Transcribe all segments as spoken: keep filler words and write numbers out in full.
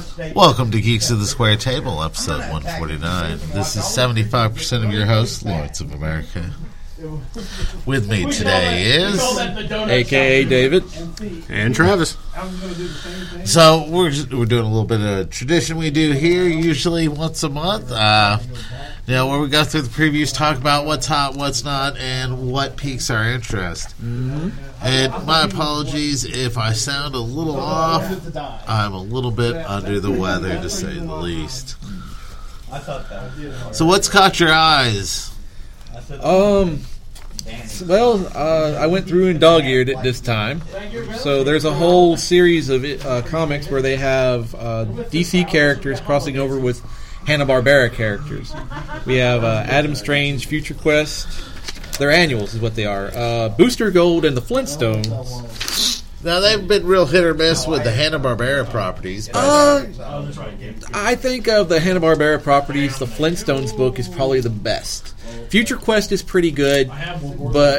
Welcome to Geeks of the Square Table, episode one forty-nine. This is seventy-five percent of your host, Lawrence of America. With me today is... A K A David. And Travis. So, we're just, we're doing a little bit of tradition we do here, usually once a month. Uh, you know, where we go through the previews, talk about what's hot, what's not, and what piques our interest. Mm-hmm. And my apologies if I sound a little off. I'm a little bit under the weather, to say the least. So what's caught your eyes? Um, well, uh, I went through and dog-eared it this time. So there's a whole series of uh, comics where they have uh, D C characters crossing over with Hanna-Barbera characters. We have uh, Adam Strange, Future Quest. They're annuals is what they are. Uh, Booster Gold and the Flintstones. Now, they've been real hit or miss with the Hanna-Barbera properties. But, uh, I think of the Hanna-Barbera properties, the Flintstones book is probably the best. Future Quest is pretty good, but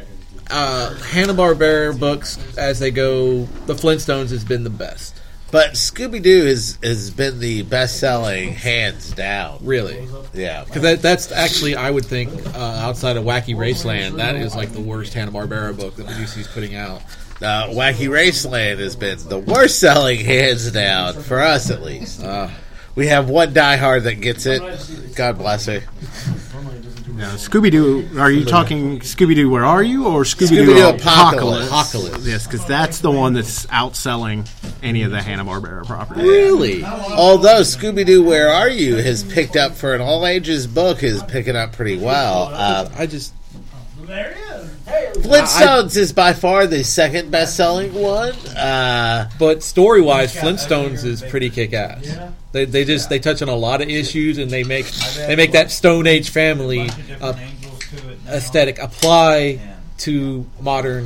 uh, Hanna-Barbera books, as they go, the Flintstones has been the best. But Scooby-Doo has, has been the best-selling, hands down. Really? Yeah. Because that, that's actually, I would think, uh, outside of Wacky Raceland, that is like the worst Hanna-Barbera book that D C's putting out. Uh, Wacky Raceland has been the worst-selling, hands down, for us at least. Uh, we have one diehard that gets it. God bless her. No, Scooby-Doo, are you talking Scooby-Doo Where Are You or Scooby-Doo, Scooby-Doo Apocalypse? Apocalypse. Yes, because that's the one that's outselling any of the Hanna-Barbera properties. Really? Although Scooby-Doo Where Are You has picked up for an all-ages book is picking up pretty well. Uh, I just... There he is. Flintstones I, is by far the second best-selling one. Uh, but story-wise, Flintstones is pretty kick-ass. They they just they touch on a lot of issues, and they make they make that Stone Age family uh, aesthetic apply to modern.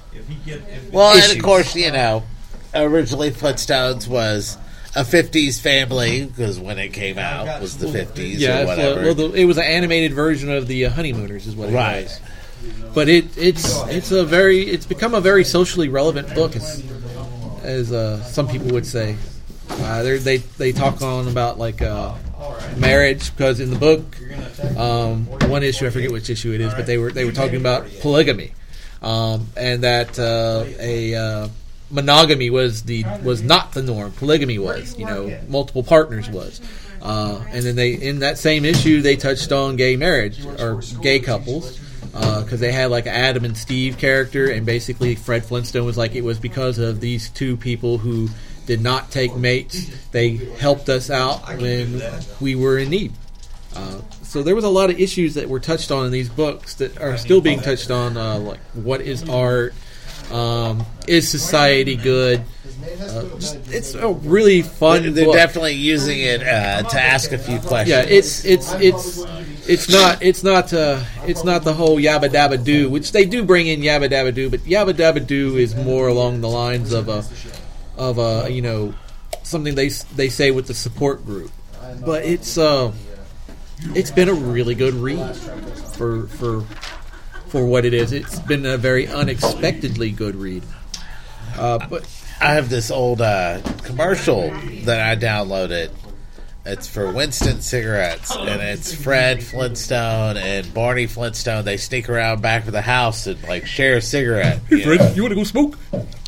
well, issues. and of course, you know, originally Flintstones was a fifties family because when it came out was the fifties yeah, or whatever. Well, the, it was an animated version of the uh, Honeymooners, is what it right. was. But it it's it's a very it's become a very socially relevant book, as, as uh, some people would say. Uh, they they talk on about like uh, marriage, because in the book, um, one issue, I forget which issue it is, but they were they were talking about polygamy, um, and that uh, a uh, monogamy was the was not the norm. Polygamy was, you know, multiple partners was. Uh, and then they in that same issue they touched on gay marriage or gay couples. Because uh, they had like an Adam and Steve character, and basically Fred Flintstone was like, it was because of these two people who did not take mates. They helped us out when we were in need. Uh, so there was a lot of issues that were touched on in these books that are still being touched on, uh, like what is art, um, is society good? Uh, just, it's a really fun They're, they're book. definitely using it uh, to ask a few questions. Yeah, it's it's it's it's not it's not uh, it's not the whole yabba dabba do, which they do bring in yabba dabba do, but yabba dabba do is more along the lines of a of a you know something they they say with the support group. But it's uh it's been a really good read for for for what it is. It's been a very unexpectedly good read. Uh, but. I have this old uh, commercial that I downloaded. It's for Winston cigarettes, and it's Fred Flintstone and Barney Flintstone. They sneak around back of the house and like share a cigarette. Hey, Fred, know? You want to go smoke?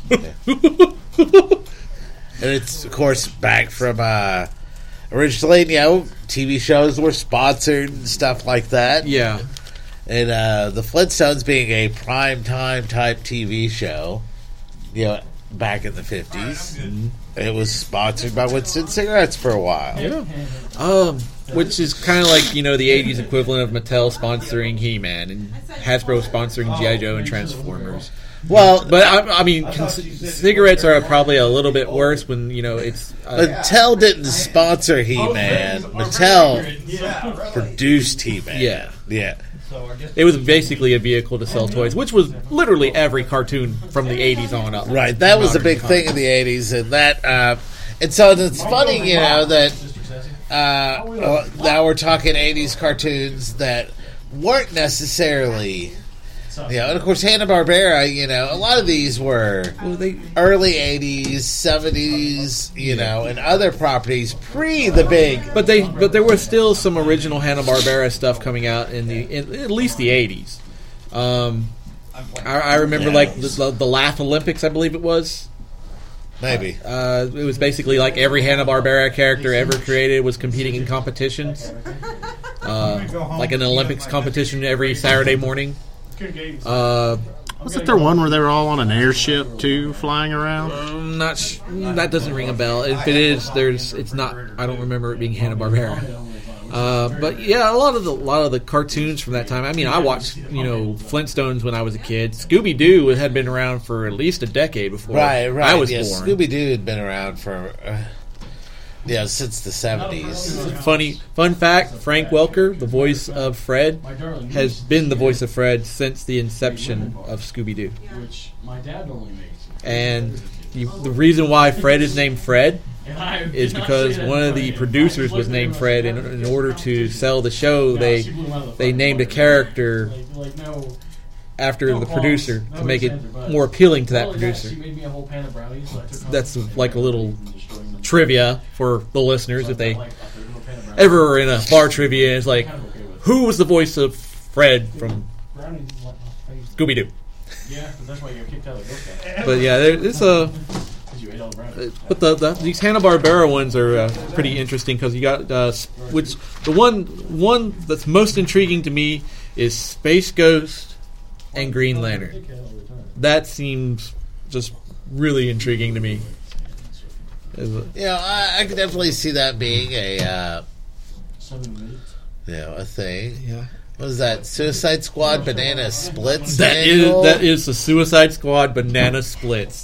And it's of course back from uh, originally, you know, T V shows were sponsored and stuff like that. Yeah, and uh, the Flintstones being a prime time type T V show, you know. Back in the fifties, mm-hmm. It was sponsored by Winston Cigarettes for a while. Yeah, um, which is kind of like, you know, the eighties equivalent of Mattel sponsoring He-Man and Hasbro sponsoring G I. Joe and Transformers. Well, but I, I mean, cons- cigarettes are probably a little bit worse when, you know, it's uh, Mattel didn't sponsor He-Man. Mattel produced He-Man. Yeah, yeah. It was basically a vehicle to sell toys, which was literally every cartoon from the eighties on up. Right, that was a big thing in the eighties, and that, uh, and so it's funny, you know, that uh, now we're talking eighties cartoons that weren't necessarily Yeah, and of course Hanna-Barbera, you know, a lot of these were Well, they early eighties, seventies, you know, and other properties pre the big. But they, but there was still some original Hanna-Barbera stuff coming out in the, in, at least the eighties. Um, I, I remember like the, the, the Laugh Olympics, I believe it was. Maybe. Uh, it was basically like every Hanna-Barbera character ever created was competing in competitions, uh, like an Olympics competition every Saturday morning. Uh, Wasn't there one where they were all on an airship too, flying around? I'm not. Sh- that doesn't ring a bell. If it is, there's. It's not. I don't remember it being Hanna-Barbera. Uh, but yeah, a lot of the a lot of the cartoons from that time. I mean, I watched you know Flintstones when I was a kid. Scooby Doo had been around for at least a decade before Right, right. I was yeah, born. Scooby Doo had been around for, uh, yeah, since the seventies. Funny fun fact: Frank Welker, the voice of Fred, has been the voice of Fred since the inception of Scooby Doo. And you, the reason why Fred is named Fred is because one of the producers was named Fred, and in order to sell the show, they they named a character after the producer to make it more appealing to that producer. That's like a little trivia for the listeners if they ever are in a bar trivia. It's like, who was the voice of Fred from Scooby Doo? But yeah, there- it's a. But the, the these Hanna-Barbera ones are uh, pretty interesting because you got uh, which the one one that's most intriguing to me is Space Ghost and Green Lantern. That seems just really intriguing to me. Yeah, I, I could definitely see that being a, uh, you know, a thing. Yeah, What was that? Suicide Squad Banana Splits? that is angle? that is the Suicide Squad Banana Splits.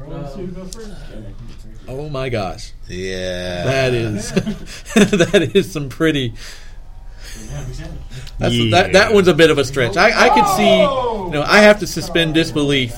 Oh my gosh, Yeah. that is that is some pretty. That's, Yeah. that that one's a bit of a stretch. I, I could see, you know, I have to suspend disbelief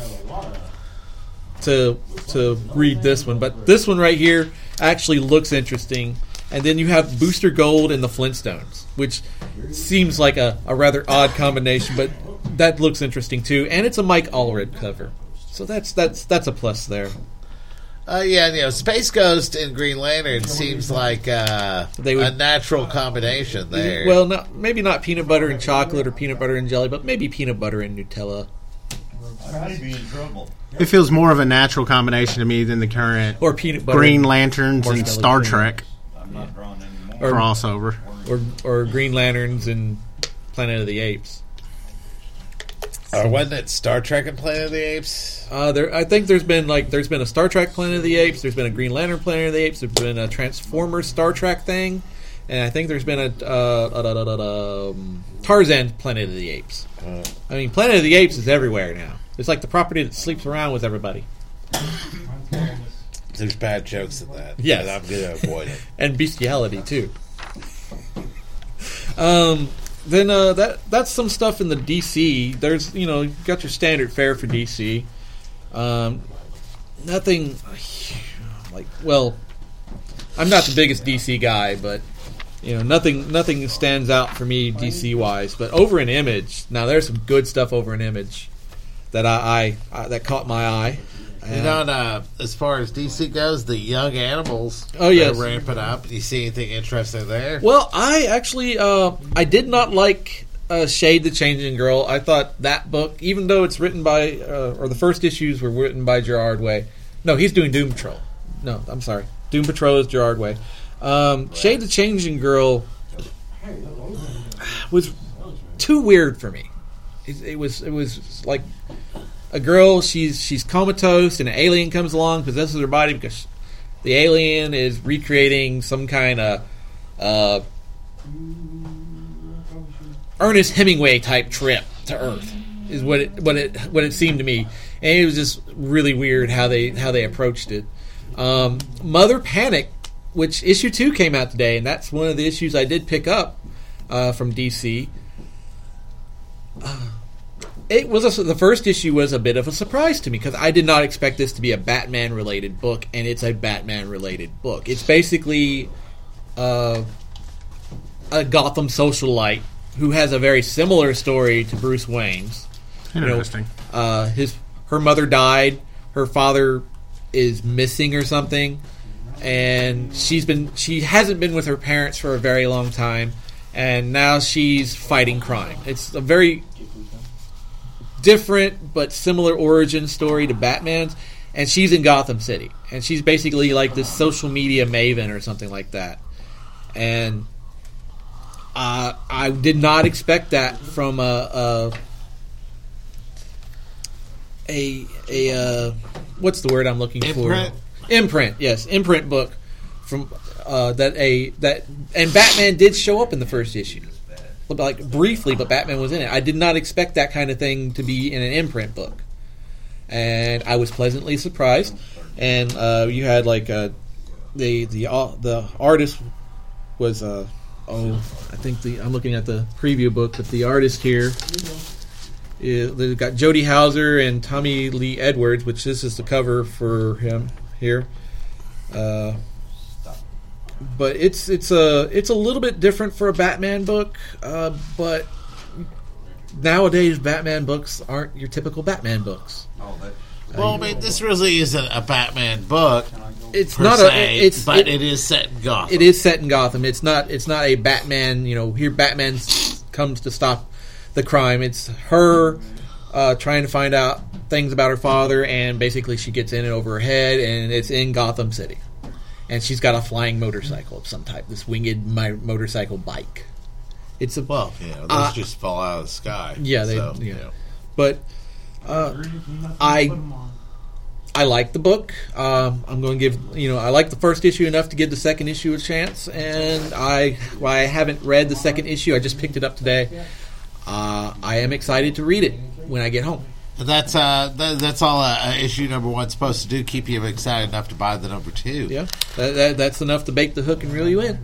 to to read this one, but this one right here actually looks interesting. And then you have Booster Gold and the Flintstones, which seems like a, a rather odd combination, but that looks interesting too. And it's a Mike Allred cover, so that's that's that's a plus there. Uh, yeah, you know, Space Ghost and Green Lantern seems like uh, They would- a natural combination there. Well, not maybe not peanut butter and chocolate or peanut butter and jelly, but maybe peanut butter and Nutella. I'd be in trouble. It feels more of a natural combination to me than the current Or peanut butter Green and- Lanterns and marshmallow Star cream. Trek I'm not drawn anymore. Or- crossover. or or Green Lanterns and Planet of the Apes. or wasn't it Star Trek and Planet of the Apes? Uh, there, I think there's been like there's been a Star Trek Planet of the Apes. There's been a Green Lantern Planet of the Apes. There's been a Transformers Star Trek thing, and I think there's been a uh, uh, uh, uh, um, Tarzan Planet of the Apes. Uh, I mean, Planet of the Apes is everywhere now. It's like the property that sleeps around with everybody. There's bad jokes in that. Yes. but I'm going to avoid it. And bestiality too. Um, then uh, that that's some stuff in the D C. There's you know you got your standard fare for D C. Um, nothing like well, I'm not the biggest D C guy, but you know nothing nothing stands out for me D C wise. But over in Image, now there's some good stuff over in Image that I, I, I that caught my eye. You know, and, uh, as far as D C goes, the Young Animals Oh, yes. are ramping up. You see anything interesting there? Well, I actually uh, I did not like uh, Shade the Changing Girl. I thought that book, even though it's written by uh, or the first issues were written by Gerard Way. No, he's doing Doom Patrol. No, I'm sorry, Doom Patrol is Gerard Way. Um, Shade the Changing Girl was too weird for me. It, it was it was like a girl. She's she's comatose, and an alien comes along, possesses her body because the alien is recreating some kind of uh, Ernest Hemingway type trip to Earth. Is what it what it what it seemed to me, and it was just really weird how they how they approached it. Um, Mother Panic, which issue two came out today, and that's one of the issues I did pick up uh, from D C. Uh, It was a, the first issue was a bit of a surprise to me because I did not expect this to be a Batman related book, and it's a Batman related book. It's basically uh, a Gotham socialite who has a very similar story to Bruce Wayne's, Interesting. You know, uh, his her mother died. Her father is missing or something, and she's been she hasn't been with her parents for a very long time, and now she's fighting crime. It's a very different but similar origin story to Batman's, and she's in Gotham City, and she's basically like this social media maven or something like that. And uh, I did not expect that from a a a, a uh, what's the word I'm looking Imprint? for? Imprint, yes, imprint book from uh, that a that and Batman did show up in the first issue. Like briefly, but Batman was in it. I did not expect that kind of thing to be in an imprint book, and I was pleasantly surprised. And uh, you had like uh, the the uh, the artist was uh, oh I think the I'm looking at the preview book, but the artist here is, they've got Jody Hauser and Tommy Lee Edwards, which this is the cover for him here. Uh, But it's it's a it's a little bit different for a Batman book, uh, but nowadays Batman books aren't your typical Batman books. Well, I mean, this really isn't a Batman book. It's per not se, a it's but it, it is set in Gotham. it is set in Gotham. It's not it's not a Batman. You know, here Batman s- comes to stop the crime. It's her uh, trying to find out things about her father, and basically she gets in it over her head, and it's in Gotham City. And she's got a flying motorcycle of some type, this winged my motorcycle bike. It's a Well, you know, those Uh, just fall out of the sky. yeah, they so, yeah. you know. But uh, I I like the book. Um, I'm going to give you know I like the first issue enough to give the second issue a chance, and I while I haven't read the second issue, I just picked it up today. Uh, I am excited to read it when I get home. That's uh, that, that's all uh, uh, issue number one's supposed to do. Keep you excited enough to buy the number two. Yeah, that, that, that's enough to bake the hook and reel you in.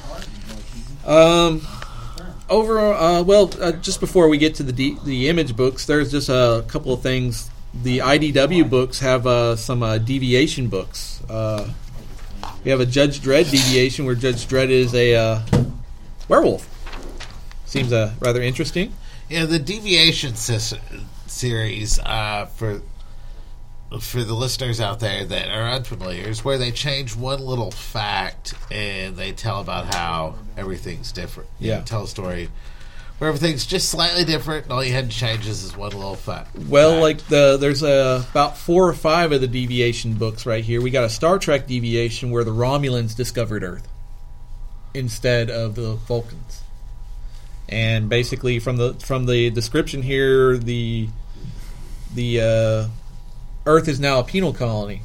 Um, over uh, well, uh, just before we get to the D, the image books, there's just a couple of things. The I D W books have uh, some uh, deviation books. Uh, we have a Judge Dredd deviation where Judge Dredd is a uh, werewolf. Seems uh, rather interesting. Yeah, the deviation sis- series uh, for for the listeners out there that are unfamiliar is where they change one little fact and they tell about how everything's different. You Yeah. know, tell a story where everything's just slightly different and all you had to change is this one little fact. Well, fact. like the there's uh, about four or five of the deviation books right here. We got a Star Trek deviation where the Romulans discovered Earth instead of the Vulcans. And basically, from the from the description here, the the uh, Earth is now a penal colony,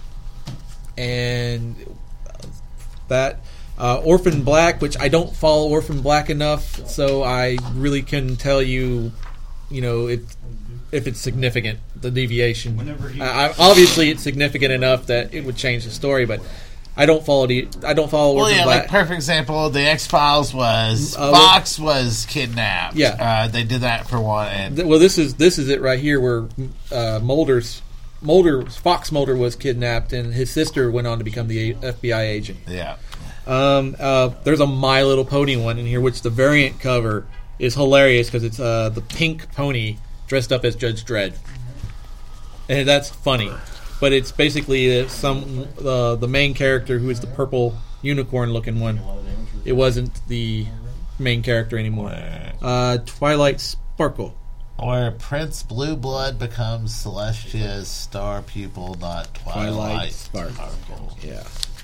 and that uh, Orphan Black, which I don't follow Orphan Black enough, so I really couldn't tell you, you know, if if it's significant, the deviation. I, I, obviously, it's significant enough that it would change the story, but I don't follow the I don't follow Well, Orphan yeah, Black. like perfect example, the X Files was Uh, Fox was kidnapped. Yeah. uh, they did that for one. And Th- Well, this is this is it right here where uh, Mulder's Mulder Fox Mulder was kidnapped, and his sister went on to become the A- F B I agent. yeah, Um, uh, there's a My Little Pony one in here, which the variant cover is hilarious because it's uh, the pink pony dressed up as Judge Dredd, and that's funny. But it's basically uh, some uh, the main character who is the purple unicorn-looking one. It wasn't the main character anymore. Uh, Twilight Sparkle. where Prince Blue Blood becomes Celestia's star pupil, not Twilight, Twilight Sparkle. Sparkle. Yeah.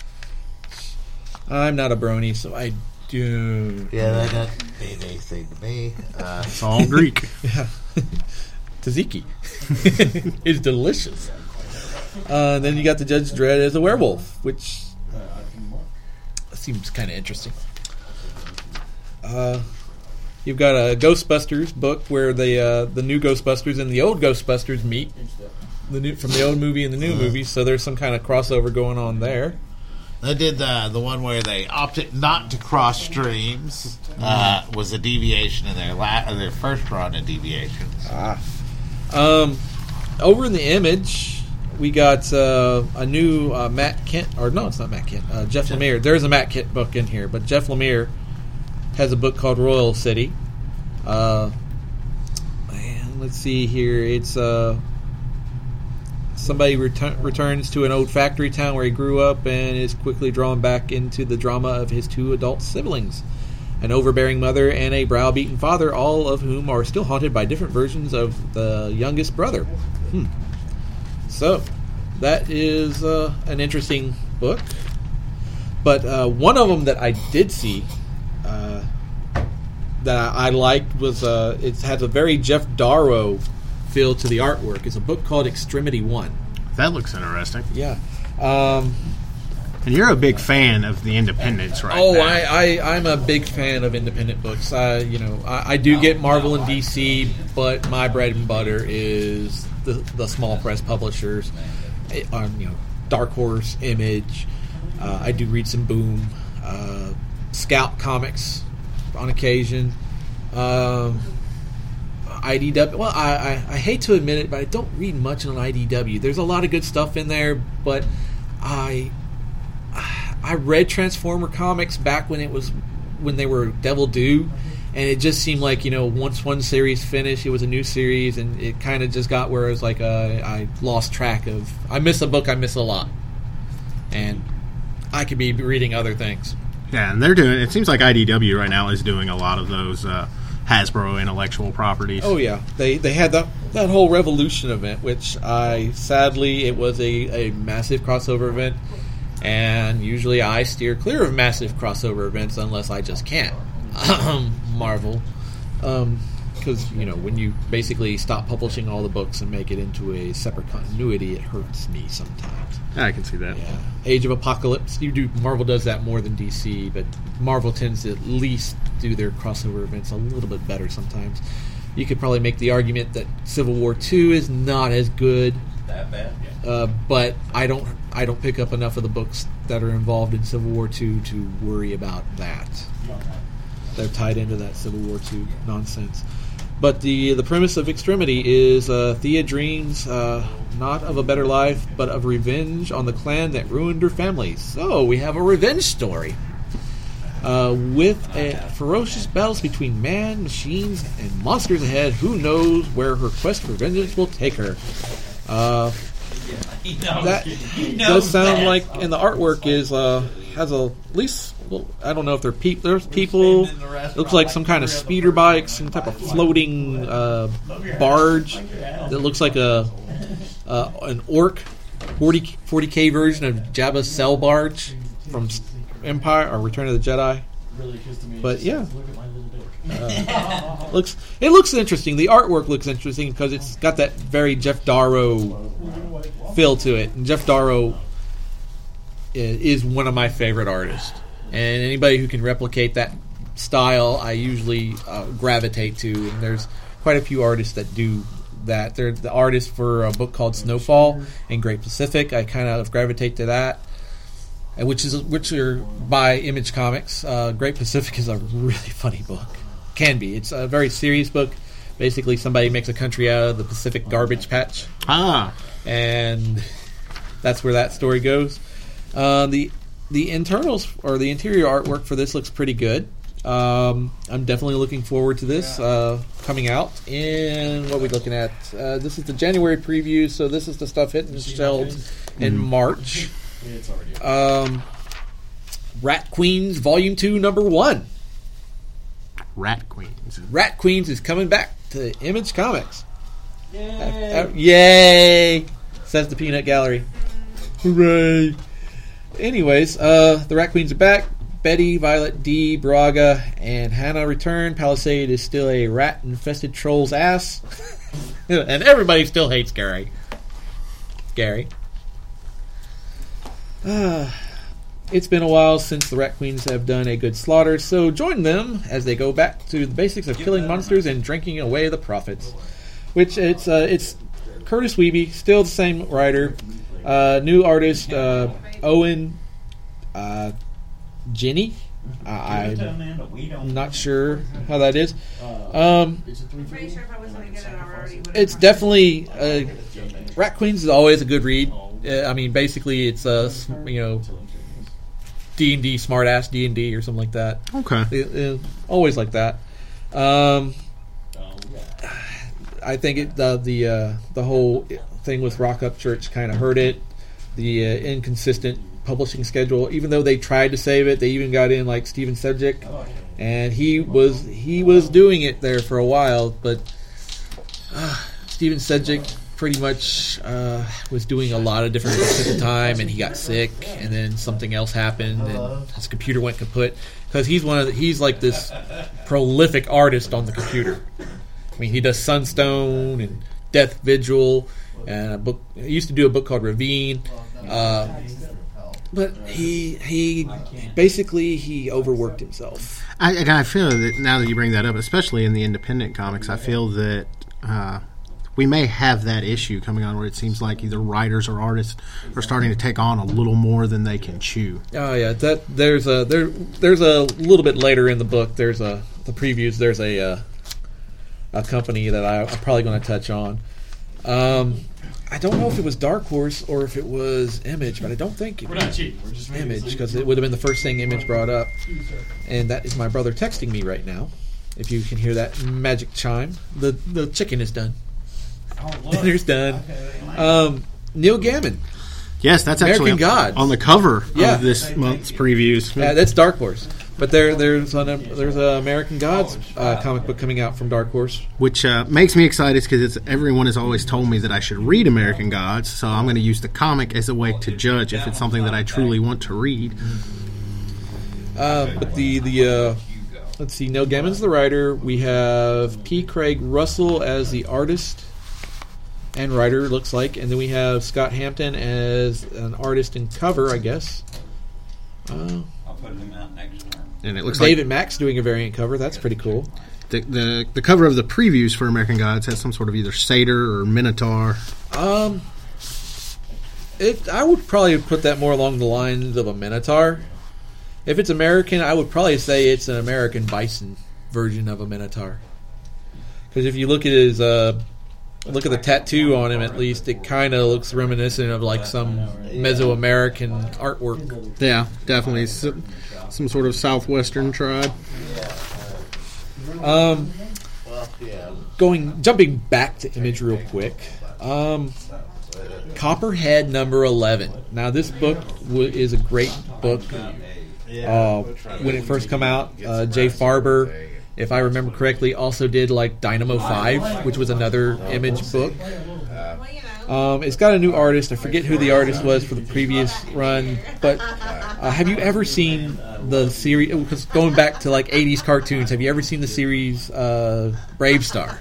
I'm not a brony, so I do. Yeah, that doesn't mean anything to me. Uh, It's all Greek. Yeah. Tzatziki is delicious. Uh, then you got the Judge Dredd as a werewolf, which seems kind of interesting. Uh, you've got a Ghostbusters book where the uh, the new Ghostbusters and the old Ghostbusters meet, the new from the old movie and the new movie. So there's some kind of crossover going on there. They did the the one where they opted not to cross streams. Uh, was a deviation in their la- uh, their first run of deviations. Um, over in the Image, we got uh, a new uh, Matt Kent, or no, it's not Matt Kent. Uh, Jeff Lemire. There's a Matt Kent book in here, but Jeff Lemire has a book called Royal City, uh, and let's see here. It's uh, somebody retur- returns to an old factory town where he grew up and is quickly drawn back into the drama of his two adult siblings, an overbearing mother and a browbeaten father, all of whom are still haunted by different versions of the youngest brother. Hmm. So, that is uh, an interesting book. But uh, one of them that I did see uh, that I, I liked was uh, it has a very Jeff Darrow feel to the artwork. It's a book called Extremity One. That looks interesting. Yeah. Um, And you're a big fan of the independents, right? oh, now. I, I, I'm a big fan of independent books. I, you know, I, I do get Marvel and D C, but my bread and butter is the, the small press publishers. Um, you know, Dark Horse, Image. Uh, I do read some Boom, uh, Scout Comics on occasion. Um, I D W. Well, I, I, I hate to admit it, but I don't read much on I D W. There's a lot of good stuff in there, but I I read Transformer comics back when it was when they were Devil Due, and it just seemed like, you know, once one series finished, it was a new series, and it kind of just got where it was like uh, I lost track of. I miss a book, I miss a lot, and I could be reading other things. Yeah, and they're doing. It seems like I D W right now is doing a lot of those uh, Hasbro intellectual properties. Oh yeah, they they had that that whole Revolution event, which I sadly it was a, a massive crossover event, and usually I steer clear of massive crossover events unless I just can't. Marvel, because um, you know, when you basically stop publishing all the books and make it into a separate continuity, it hurts me sometimes. I can see that. Yeah. Age of Apocalypse. You do Marvel does that more than D C, but Marvel tends to at least do their crossover events a little bit better sometimes. You could probably make the argument that Civil War two is not as good, That bad? Yeah. uh, but I don't I don't pick up enough of the books that are involved in Civil War two to worry about that. They're tied into that Civil War two nonsense. But the the premise of Extremity is uh, Thea dreams uh, not of a better life, but of revenge on the clan that ruined her family. So we have a revenge story. Uh, with a ferocious battles between man, machines, and monsters ahead, who knows where her quest for vengeance will take her. Uh, He knows, that he knows does sound that. like, and the artwork is uh, has a at least. Well, I don't know if they're peop There's people. It looks like some kind of speeder bike, some type of floating uh, barge that looks like a uh, an orc forty K version of Jabba's Cell barge from Empire or Return of the Jedi. But yeah, uh, looks it looks interesting. The artwork looks interesting because it's got that very Jeff Darrow feel to it, and Jeff Darrow is one of my favorite artists. And anybody who can replicate that style, I usually uh, gravitate to. And there's quite a few artists that do that. They're the artist for a book called Snowfall and Great Pacific. I kind of gravitate to that, and which is which are by Image Comics. Uh, Great Pacific is a really funny book. Can be. It's a very serious book. Basically, somebody makes a country out of the Pacific garbage patch, Ah, and that's where that story goes. Uh, the The internals or the interior artwork for this looks pretty good. Um, I'm definitely looking forward to this uh, coming out in what are we looking at? Uh, this is the January preview, so this is the stuff hitting the shelves in March. Um, Rat Queens Volume Two, Number One. Rat Queens. Rat Queens is coming back to Image Comics. Yay! Uh, uh, yay! Says the Peanut Gallery. Hooray! Anyways, uh, the Rat Queens are back. Betty, Violet, Dee, Braga, and Hannah return. Palisade is still a rat-infested troll's ass. And everybody still hates Gary. Gary. Uh, it's been a while since the Rat Queens have done a good slaughter, so join them as they go back to the basics of killing monsters and drinking away the profits. Which, it's uh, it's Curtis Wiebe, still the same writer. Uh, new artist, uh, Owen uh, Jenny. Uh, I'm not sure how that is. Um, Pretty sure if I was going to get it, I already would have. it's definitely uh, Rat Queens is always a good read. Uh, I mean, basically, it's a uh, you know D and D smartass D and D or something like that. Okay. It, it, always like that. Um, I think it, the the uh, the whole thing with Rock Up Church kind of hurt it. The uh, inconsistent publishing schedule, even though they tried to save it, they even got in like Steven Sedgwick, and he was he was doing it there for a while, but uh, Steven Sedgwick pretty much uh, was doing a lot of different books at the time, and he got sick, and then something else happened, and his computer went kaput because he's one of the, he's like this prolific artist on the computer. I mean, he does Sunstone and Death Vigil, and a book. He used to do a book called Ravine, uh, but he he basically he overworked himself. I, and I feel that now that you bring that up, especially in the independent comics, I feel that uh, we may have that issue coming on where it seems like either writers or artists are starting to take on a little more than they can chew. Oh yeah, that there's a there there's a little bit later in the book. There's a the previews. There's a uh, a company that I, I'm probably going to touch on. Um, I don't know if it was Dark Horse or if it was Image, but I don't think it We're not was cheating. We're just Image because it would have been the first thing Image brought up. And that is my brother texting me right now. If you can hear that magic chime, the the chicken is done. Dinner's done. Um, Neil Gaiman. Yes, that's American actually Gods. on the cover Yeah. of this month's previews. Yeah, that's Dark Horse. But there, there's an there's a American Gods uh, comic book coming out from Dark Horse. Which uh, makes me excited because everyone has always told me that I should read American Gods, so I'm going to use the comic as a way to judge if it's something that I truly want to read. Uh, but the the uh, let's see, Neil Gaiman's the writer. We have P. Craig Russell as the artist and writer, looks like, and then we have Scott Hampton as an artist and cover, I guess. Uh, I'll put him out next time. And it looks David like Mack's doing a variant cover. That's pretty cool. the, the the cover of the previews for American Gods has some sort of either satyr or minotaur. Um, it I would probably put that more along the lines of a minotaur. If it's American, I would probably say it's an American bison version of a minotaur. Because if you look at his uh, look at the tattoo on him, at least it kind of looks reminiscent of like some Mesoamerican artwork. Yeah, definitely some, some sort of southwestern tribe. Um, Well, yeah. going jumping back to Image real quick. Um, Copperhead number eleven. Now this book w- is a great book. Uh, when it first came out, uh, Jay Farber, if I remember correctly, also did like Dynamo five, which was another Image book. Well, you know. Um, it's got a new artist. I forget who the artist was for the previous run, but uh, have you ever seen the series? Because going back to like eighties cartoons, have you ever seen the series uh, Brave Star?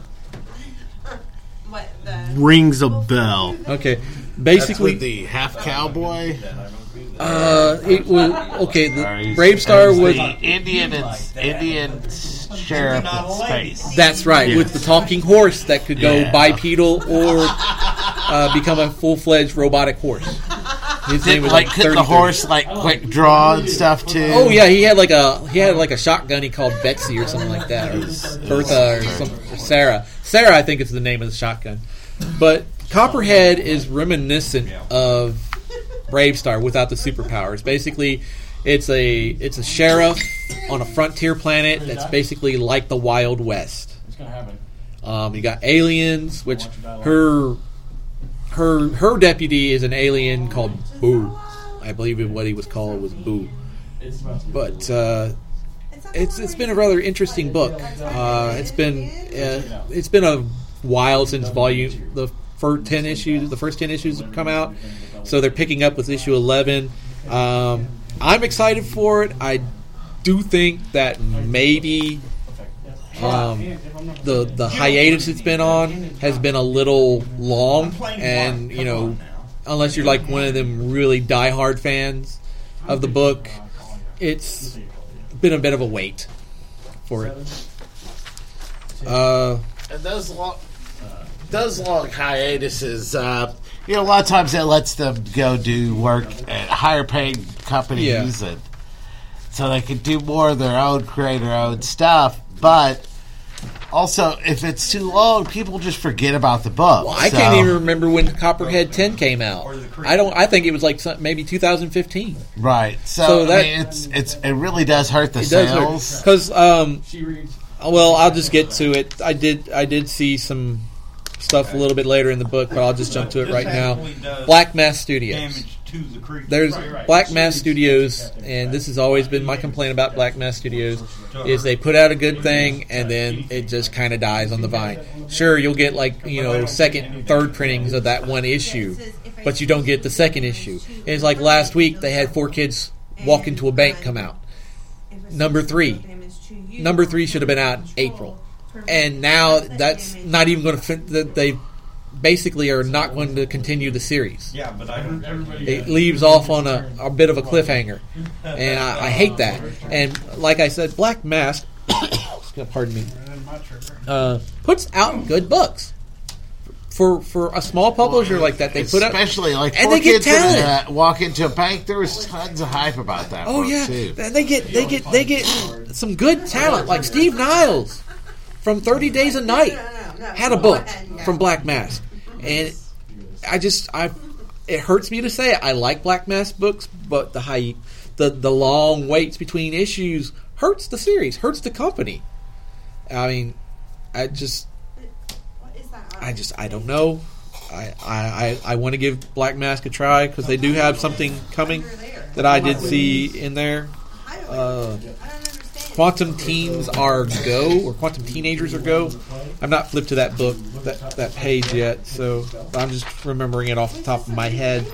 What the? Rings a bell. Okay, That's basically, with the half cowboy. uh, it was okay. Or The he's- Brave Star he's was the Indian and Indian sheriff in space. that's right Yeah. with the talking horse that could go Yeah. bipedal or uh, become a full fledged robotic horse. His Did, name was like like could the thirty-three. horse like quick draw and stuff too? Oh yeah, he had like a he had like a shotgun he called Betsy or something like that, or Bertha or some or Sarah. Sarah, I think is the name of the shotgun. But Copperhead is reminiscent of Brave Star without the superpowers. Basically, it's a it's a sheriff on a frontier planet that's basically like the Wild West. It's gonna happen. Um, you got aliens, which her her her deputy is an alien called Boo. I believe what he was called was Boo. It's about to be. But uh, it's it's been a rather interesting book. Uh, it's been uh, it's been a while since volume the first ten issues the first ten issues have come out, so they're picking up with issue eleven. Um, I'm excited for it. I do think that maybe um, the the hiatus it's been on has been a little long, and you know, unless you're like one of them really diehard fans of the book, it's been a bit of a wait for it. Uh, And those long, those long hiatuses, uh, you know, a lot of times that lets them go do work at higher paid companies, Yeah. and so they can do more of their own, create their own stuff. But also, if it's too long, people just forget about the book. well, I So- can't even remember when Copperhead ten came out. I don't. I think it was like some, maybe two thousand fifteen. right. So, So I that- mean, it's it's it really does hurt the It sales. does because um, She reads. well, I'll just get to it. I did I did see some stuff a little bit later in the book, but I'll just jump to it right now. Black Mass Studios. There's Black Mass Studios, and this has always been my complaint about Black Mass Studios, is they put out a good thing, and then it just kind of dies on the vine. Sure, you'll get, like, you know, second, third printings of that one issue, but you don't get the second issue. And it's like last week, they had four kids walk into a bank come out. Number three. Number three should have been out in April. And now that's not even going to fit. They basically are not going to continue the series. Yeah, but I don't. It leaves off on a, a bit of a cliffhanger. And I, I hate that. And like I said, Black Mask, pardon me, uh, puts out good books. For for a small publisher like that, they put out, especially like and four they get kids that, talent. uh, walk into a bank. There was tons of hype about that. Oh book, yeah, too. they get they get they get some good talent. Like Steve Niles from thirty Days a Night had a book from Black Mask, and I just I it hurts me to say it. I like Black Mask books, but the high the the long waits between issues hurts the series, hurts the company. I mean, I just. I just, I don't know. I I, I, I want to give Black Mask a try because they do have something coming that I did see in there. Uh, Quantum Teens Are Go, or Quantum Teenagers Are Go. I've not flipped to that book, that, that page yet, so I'm just remembering it off the top of my head.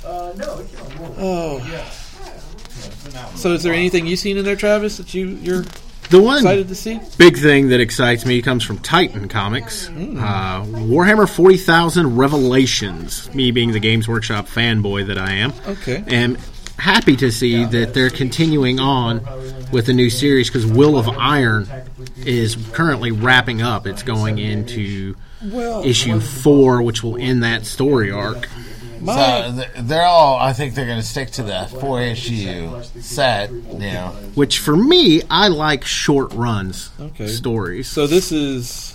Oh. So is there anything you've seen in there, Travis, that you, you're... The one excited to see? Big thing that excites me comes from Titan Comics. Mm. Uh, Warhammer forty thousand Revelations, me being the Games Workshop fanboy that I am. Okay. And happy to see that they're continuing on with the new series because Will of Iron is currently wrapping up. It's going into well, issue four, which will end that story arc. So they're all. I think they're going to stick to the four issue set. You know, which for me, I like short runs okay. stories. So this is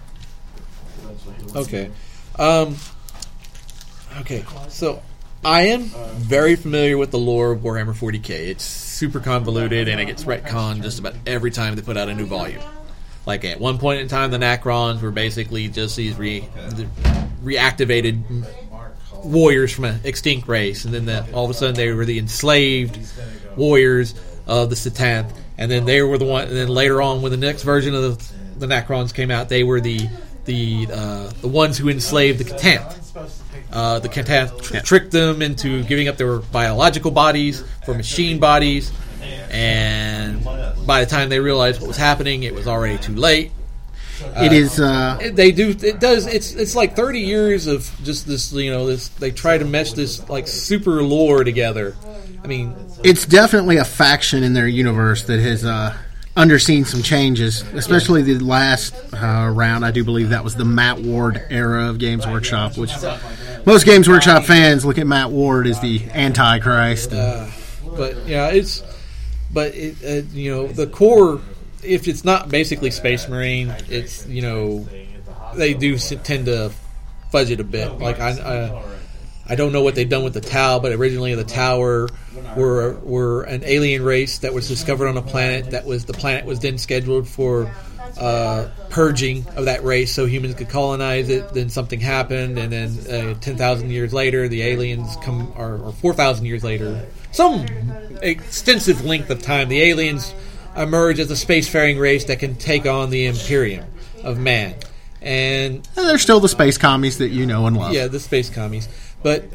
okay. Um, okay, so I am very familiar with the lore of Warhammer forty K. It's super convoluted and it gets retconned just about every time they put out a new volume. Like at one point in time, the Necrons were basically just these re- reactivated warriors from an extinct race, and then the, all of a sudden they were the enslaved warriors of the Satanth, and then they were the one. And then later on, when the next version of the, the Necrons came out, they were the the uh, the ones who enslaved the Catanth. Uh, the Catanth tr- tricked them into giving up their biological bodies for machine bodies, and by the time they realized what was happening, it was already too late. It uh, is. Uh, they do. It does. It's. It's like thirty years of just this. You know, this. They try to mesh this like super lore together. I mean, it's definitely a faction in their universe that has uh, underseen some changes, especially the last uh, round. I do believe that was the Matt Ward era of Games Workshop, which most Games Workshop fans look at Matt Ward as the Antichrist. Uh, but yeah, it's. But it. Uh, you know, the core. If it's not basically Space Marine, it's, you know, they do tend to fudge it a bit. Like I, I, I don't know what they've done with the Tau, but originally the Tau were, were were an alien race that was discovered on a planet. That was the planet was then scheduled for uh, purging of that race, so humans could colonize it. Then something happened, and then uh, ten thousand years later, the aliens come, or, or four thousand years later, some extensive length of time, the aliens emerge as a spacefaring race that can take on the Imperium of man. And, and they're still the space commies that you know and love. Yeah, the space commies. But,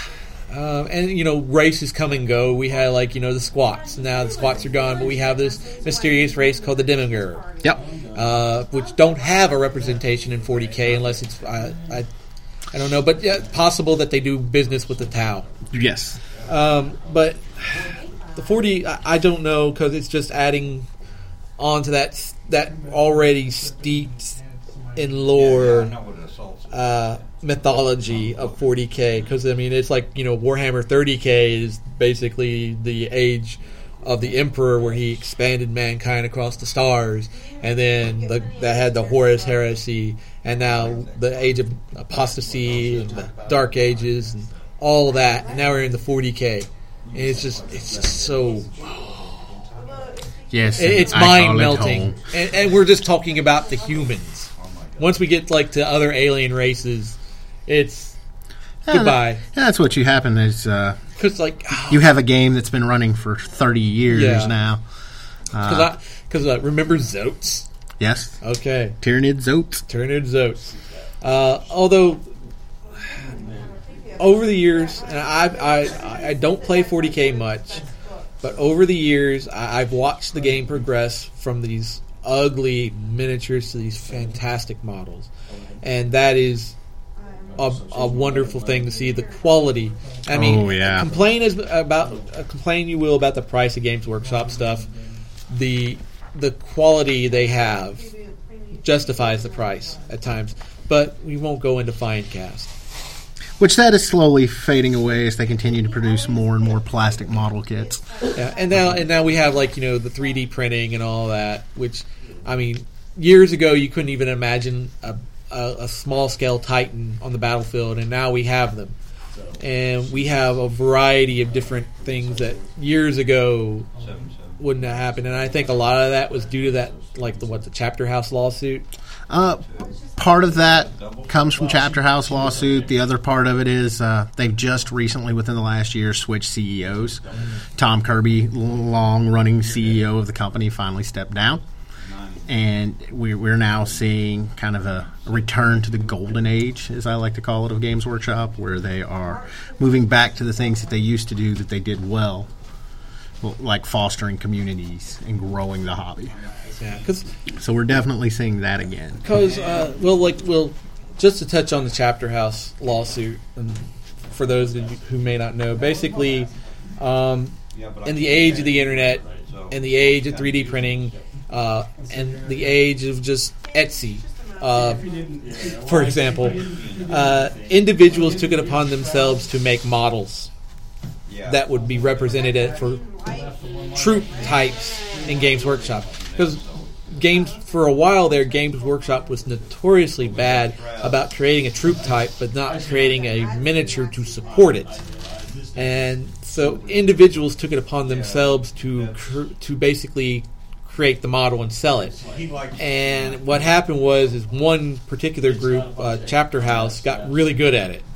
um, and, you know, races come and go. We had, like, you know, the Squats. Now the Squats are gone, but we have this mysterious race called the Demigur. Yep. Uh, which don't have a representation in forty K unless it's, uh, I I don't know, but yeah, possible that they do business with the Tau. Yes. Um, but... The forty, I don't know, because it's just adding on to that that already steeped in lore uh, mythology of forty K. Because, I mean, it's like, you know, Warhammer thirty K is basically the age of the Emperor where he expanded mankind across the stars. And then the, that had the Horus Heresy, and now the Age of Apostasy and the Dark Ages and all that. And now we're in the forty K. And it's just, it's just so, Yes, It- it's I call mind it melting, home. and, and we're just talking about the humans. Once we get like to other alien races, it's Yeah, goodbye. that- yeah, that's what you happen is uh, Because like, you have a game that's been running for thirty years Yeah. now. because I because uh, remember Zotes? Yes, Okay, Tyranid Zotes. Tyrannid Zotes. Uh, although over the years, and I, I I don't play forty K much, but over the years I, I've watched the game progress from these ugly miniatures to these fantastic models, and that is a, a wonderful thing to see the quality. I mean, Oh, yeah. complain is about uh, complain you will about the price of Games Workshop stuff. The the quality they have justifies the price at times, but we won't go into Finecast. Which that is slowly fading away as they continue to produce more and more plastic model kits. Yeah, and now and now we have like you know the three D printing and all that. Which, I mean, years ago you couldn't even imagine a, a, a small scale Titan on the battlefield, and now we have them, and we have a variety of different things that years ago wouldn't have happened. And I think a lot of that was due to that, like the what the Chapter House lawsuit. Uh, part of that comes from Chapter House lawsuit. The other part of it is uh, they've just recently, within the last year, switched C E Os. Tom Kirby, long-running C E O of the company, finally stepped down. And we're, we're now seeing kind of a return to the golden age, as I like to call it, of Games Workshop, where they are moving back to the things that they used to do that they did well, like fostering communities and growing the hobby. Yeah, because So we're definitely seeing that again. Because, uh, well, like, well, just to touch on the Chapter House lawsuit, and for those of you who may not know, basically, um, in the age of the internet, in the age of three D printing, uh, and the age of just Etsy, uh, for example, uh, individuals took it upon themselves to make models that would be represented for troop types in Games Workshop. Because games for a while there, Games Workshop was notoriously bad about creating a troop type, but not creating a miniature to support it. And so individuals took it upon themselves to cr- to basically create the model and sell it. And what happened was, is one particular group, uh, Chapter House, got really good at it,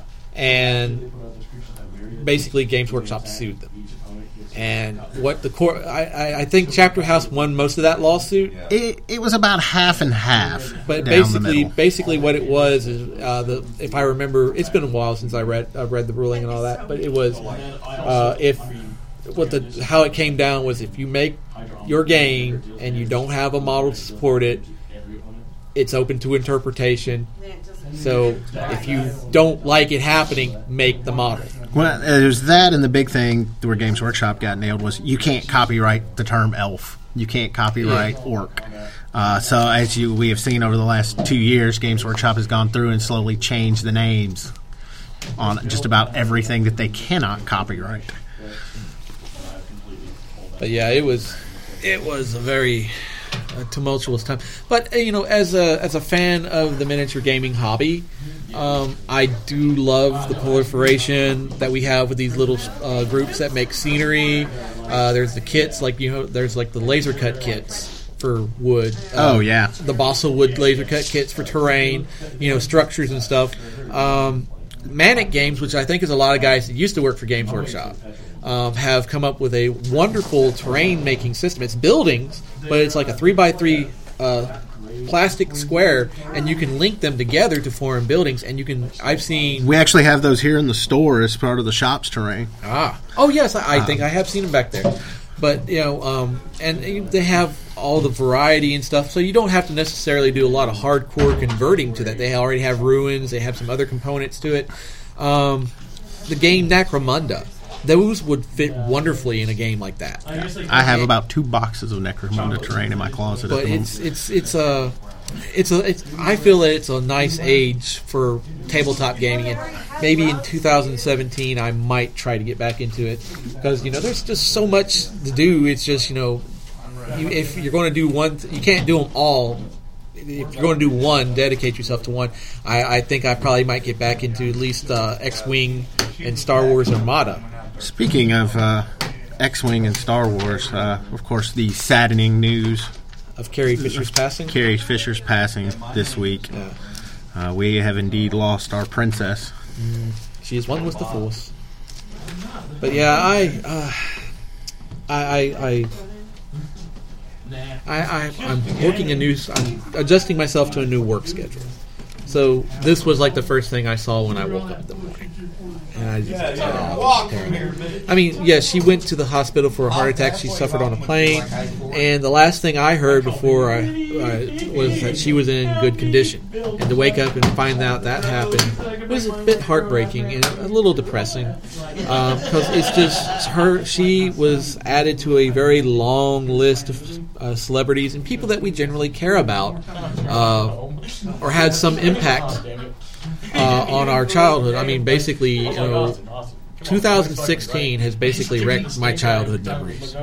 and basically Games Workshop sued them. And what the court, I, I, I think Chapter House won most of that lawsuit. It, it was about half and half. But down the basically, middle. basically what it was is, uh, the if I remember, it's been a while since I read I read the ruling and all that. But it was uh, if what the how it came down was if you make your game and you don't have a model to support it, it's open to interpretation. So if you don't like it happening, make the model. Well, there's that, and the big thing where Games Workshop got nailed was you can't copyright the term elf. You can't copyright orc. Uh, so as you we have seen over the last two years, Games Workshop has gone through and slowly changed the names on just about everything that they cannot copyright. But yeah, it was it was a very uh, tumultuous time. But uh, you know, as a as a fan of the miniature gaming hobby, um, I do love the proliferation that we have with these little uh, groups that make scenery. Uh, there's the kits, like you know, there's like the laser cut kits for wood. Uh, Oh, yeah. the balsa wood laser cut kits for terrain, you know, structures and stuff. Um, Manic Games, which I think is a lot of guys that used to work for Games Workshop, um, have come up with a wonderful terrain making system. It's buildings, but it's like a three by three uh, plastic square, and you can link them together to form buildings. And you can, I've seen. We actually have those here in the store as part of the shop's terrain. Ah, oh yes, I, I think I have seen them back there. But you know, um, and they have all the variety and stuff, so you don't have to necessarily do a lot of hardcore converting to that. They already have ruins. They have some other components to it. Um, the game Necromunda, those would fit wonderfully in a game like that. I have about two boxes of Necromunda terrain in my closet. But at the it's moment. it's it's a it's a it's, I feel that it's a nice age for tabletop gaming, and maybe in two thousand seventeen I might try to get back into it because you know there's just so much to do. It's just you know you, if you're going to do one, you can't do them all. If you're going to do one, dedicate yourself to one. I, I think I probably might get back into at least uh, X-Wing and Star Wars Armada. Speaking of uh, X-Wing and Star Wars, uh, of course, the saddening news Of Carrie Fisher's passing? Carrie Fisher's passing this week. Yeah. Uh, we have indeed lost our princess. She is one with the Force. But yeah, I, uh, I, I, I, I, I, I'm working a new. I'm adjusting myself to a new work schedule. So this was like the first thing I saw when I woke up in the morning. And I just, uh, terrible. I mean, yeah, she went to the hospital for a heart attack. She suffered on a plane, and the last thing I heard before I, I was that she was in good condition. And to wake up and find out that happened was a bit heartbreaking and a little depressing, because um, it's just her. She was added to a very long list of uh, celebrities and people that we generally care about, uh, or had some impact Uh, on our childhood. I mean, basically, you know, two thousand sixteen has basically wrecked my childhood memories.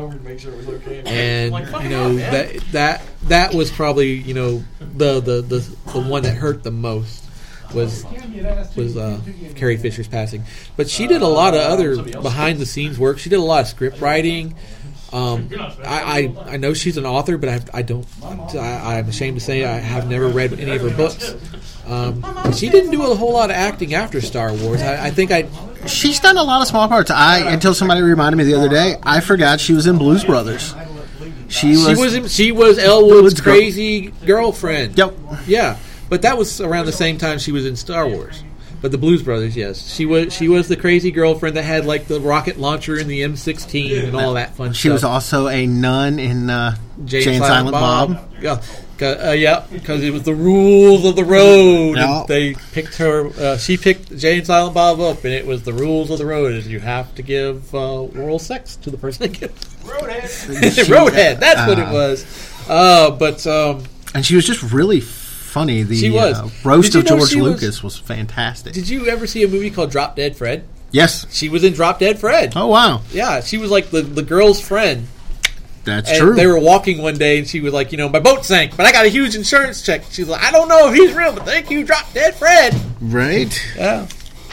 And you know that that that was probably you know the the, the, the one that hurt the most was was uh, Carrie Fisher's passing. But she did a lot of other behind the scenes work. She did a lot of script writing. Um, I, I I know she's an author, but I, I don't. I, I'm ashamed to say I have never read any of her books. Um, but she didn't do a whole lot of acting after Star Wars. I, I think I. She's done a lot of small parts. I until somebody reminded me the other day, I forgot she was in Blues Brothers. She was. She was. In, she was Elwood's Elwood's girl- crazy girlfriend. Yep. Yeah, but that was around the same time she was in Star Wars. But the Blues Brothers, yes, she was. She was the crazy girlfriend that had like the rocket launcher and the M sixteen and all that fun She stuff. was also a nun in uh, Jane, Jane Silent, Silent Bob. Bob. Yeah, uh, yeah, because it was the rules of the road. Yeah. And they picked her. Uh, she picked Jane Silent Bob up, and it was the rules of the road. Is you have to give uh, oral sex to the person that gives. Roadhead. Roadhead. That's uh, what it was. Uh, but um, and she was just really funny. The she was. Uh, roast Did of you know George she Lucas was, was fantastic. Did you ever see a movie called Drop Dead Fred? Yes. She was in Drop Dead Fred. Oh wow. Yeah, she was like the, the girl's friend. That's and true. They were walking one day, and she was like, you know, my boat sank, but I got a huge insurance check. She's like, I don't know if he's real, but thank you, Drop Dead Fred. Right. Yeah.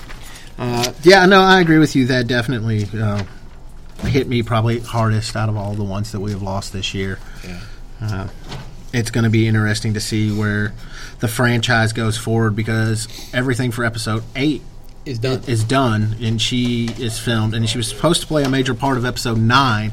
Uh, yeah, no, I agree with you. That definitely uh, hit me probably hardest out of all the ones that we have lost this year. Yeah. Uh, it's going to be interesting to see where the franchise goes forward, because everything for episode eight is done. Is done, and she is filmed, and she was supposed to play a major part of episode nine.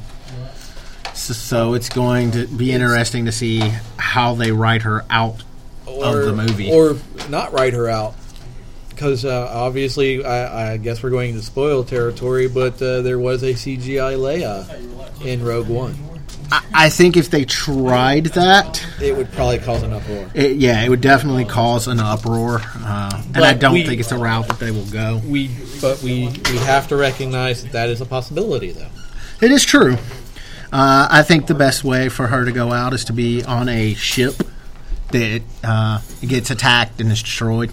So, so it's going to be interesting to see how they write her out or, of the movie, or not write her out, because uh, obviously, I, I guess we're going to spoil territory. But uh, there was a C G I Leia in Rogue One. I, I think if they tried that, it would probably cause an uproar. It, yeah, it would definitely cause an uproar, uh, and But I don't we, think it's a route that they will go. We, but we, we have to recognize that that is a possibility, though. It is true. Uh, I think the best way for her to go out is to be on a ship that uh, gets attacked and is destroyed.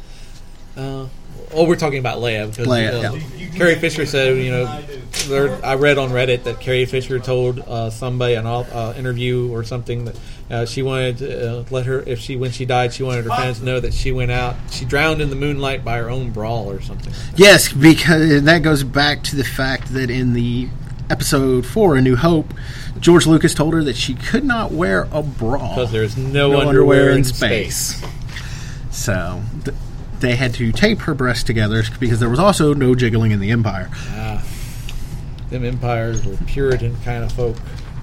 Uh, oh, we're talking about Leia. Because, Leia, uh, yeah. Carrie Fisher said, you know, there, I read on Reddit that Carrie Fisher told uh, somebody an uh, interview or something that uh, she wanted to uh, let her, if she when she died, she wanted her fans to know that she went out, she drowned in the moonlight by her own brawl or something. Yes, because that goes back to the fact that in the episode four, A New Hope, George Lucas told her that she could not wear a bra because there's no, no underwear, underwear in in space. space. So th- they had to tape her breasts together because there was also no jiggling in the Empire. Ah, them empires were Puritan kind of folk.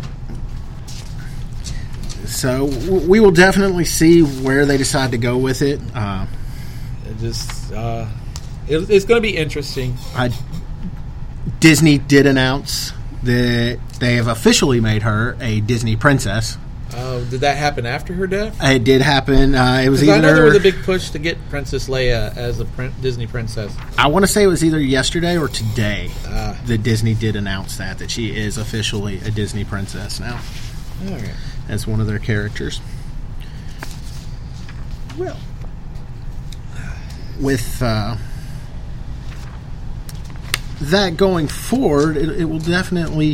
So w- we will definitely see where they decide to go with it. Uh, it just uh, it, it's going to be interesting. I, Disney did announce that they have officially made her a Disney princess. Uh, did that happen after her death? It did happen. Uh, it was either. I know there was a big push to get Princess Leia as a prin- Disney princess. I want to say it was either yesterday or today Ah. that Disney did announce that that she is officially a Disney princess now, All right. as one of their characters. Well, with uh, that going forward, it, it will definitely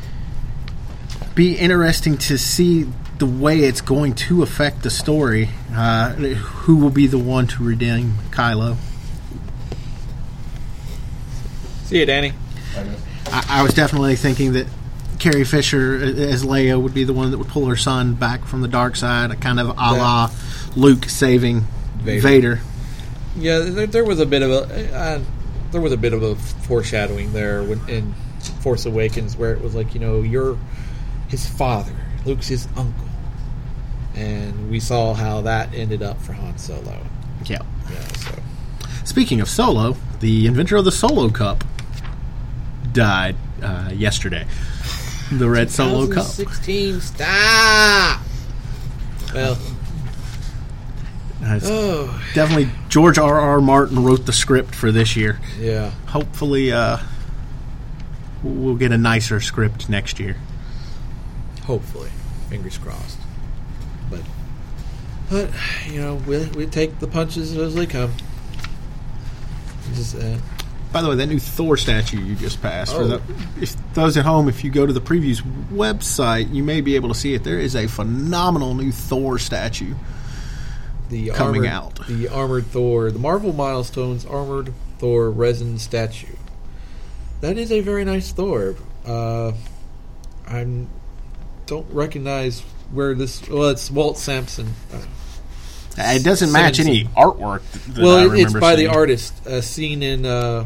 be interesting to see the way it's going to affect the story. Uh, who will be the one to redeem Kylo? See you, Danny. I, I was definitely thinking that Carrie Fisher as Leia would be the one that would pull her son back from the dark side, kind of a la Luke saving Vader. Vader. Yeah, there, there was a bit of a uh, there was a bit of a foreshadowing there when, in Force Awakens, where it was like, you know, you're his father, Luke's his uncle, and we saw how that ended up for Han Solo. Yeah. Yeah. So Speaking of Solo, the inventor of the Solo Cup died uh, yesterday. The Red Solo Cup. twenty sixteen, stop. Well, Uh, it's oh definitely George R. R. Martin wrote the script for this year. yeah. Hopefully, uh, we'll get a nicer script next year. Hopefully, fingers crossed. But, but you know, we we take the punches as they come. Just, uh, By the way, that new Thor statue you just passed. For Oh. the, if those at home, if you go to the previews website, you may be able to see it. There is a phenomenal new Thor statue. the Coming armored, out. the armored Thor, the Marvel Milestones armored Thor resin statue. That is a very nice Thor. Uh, I don't recognize where this. Well, it's Walt Sampson. Uh, It doesn't match any Simonson. artwork. That I well, it, it's remember by seeing. the artist, uh, seen in uh,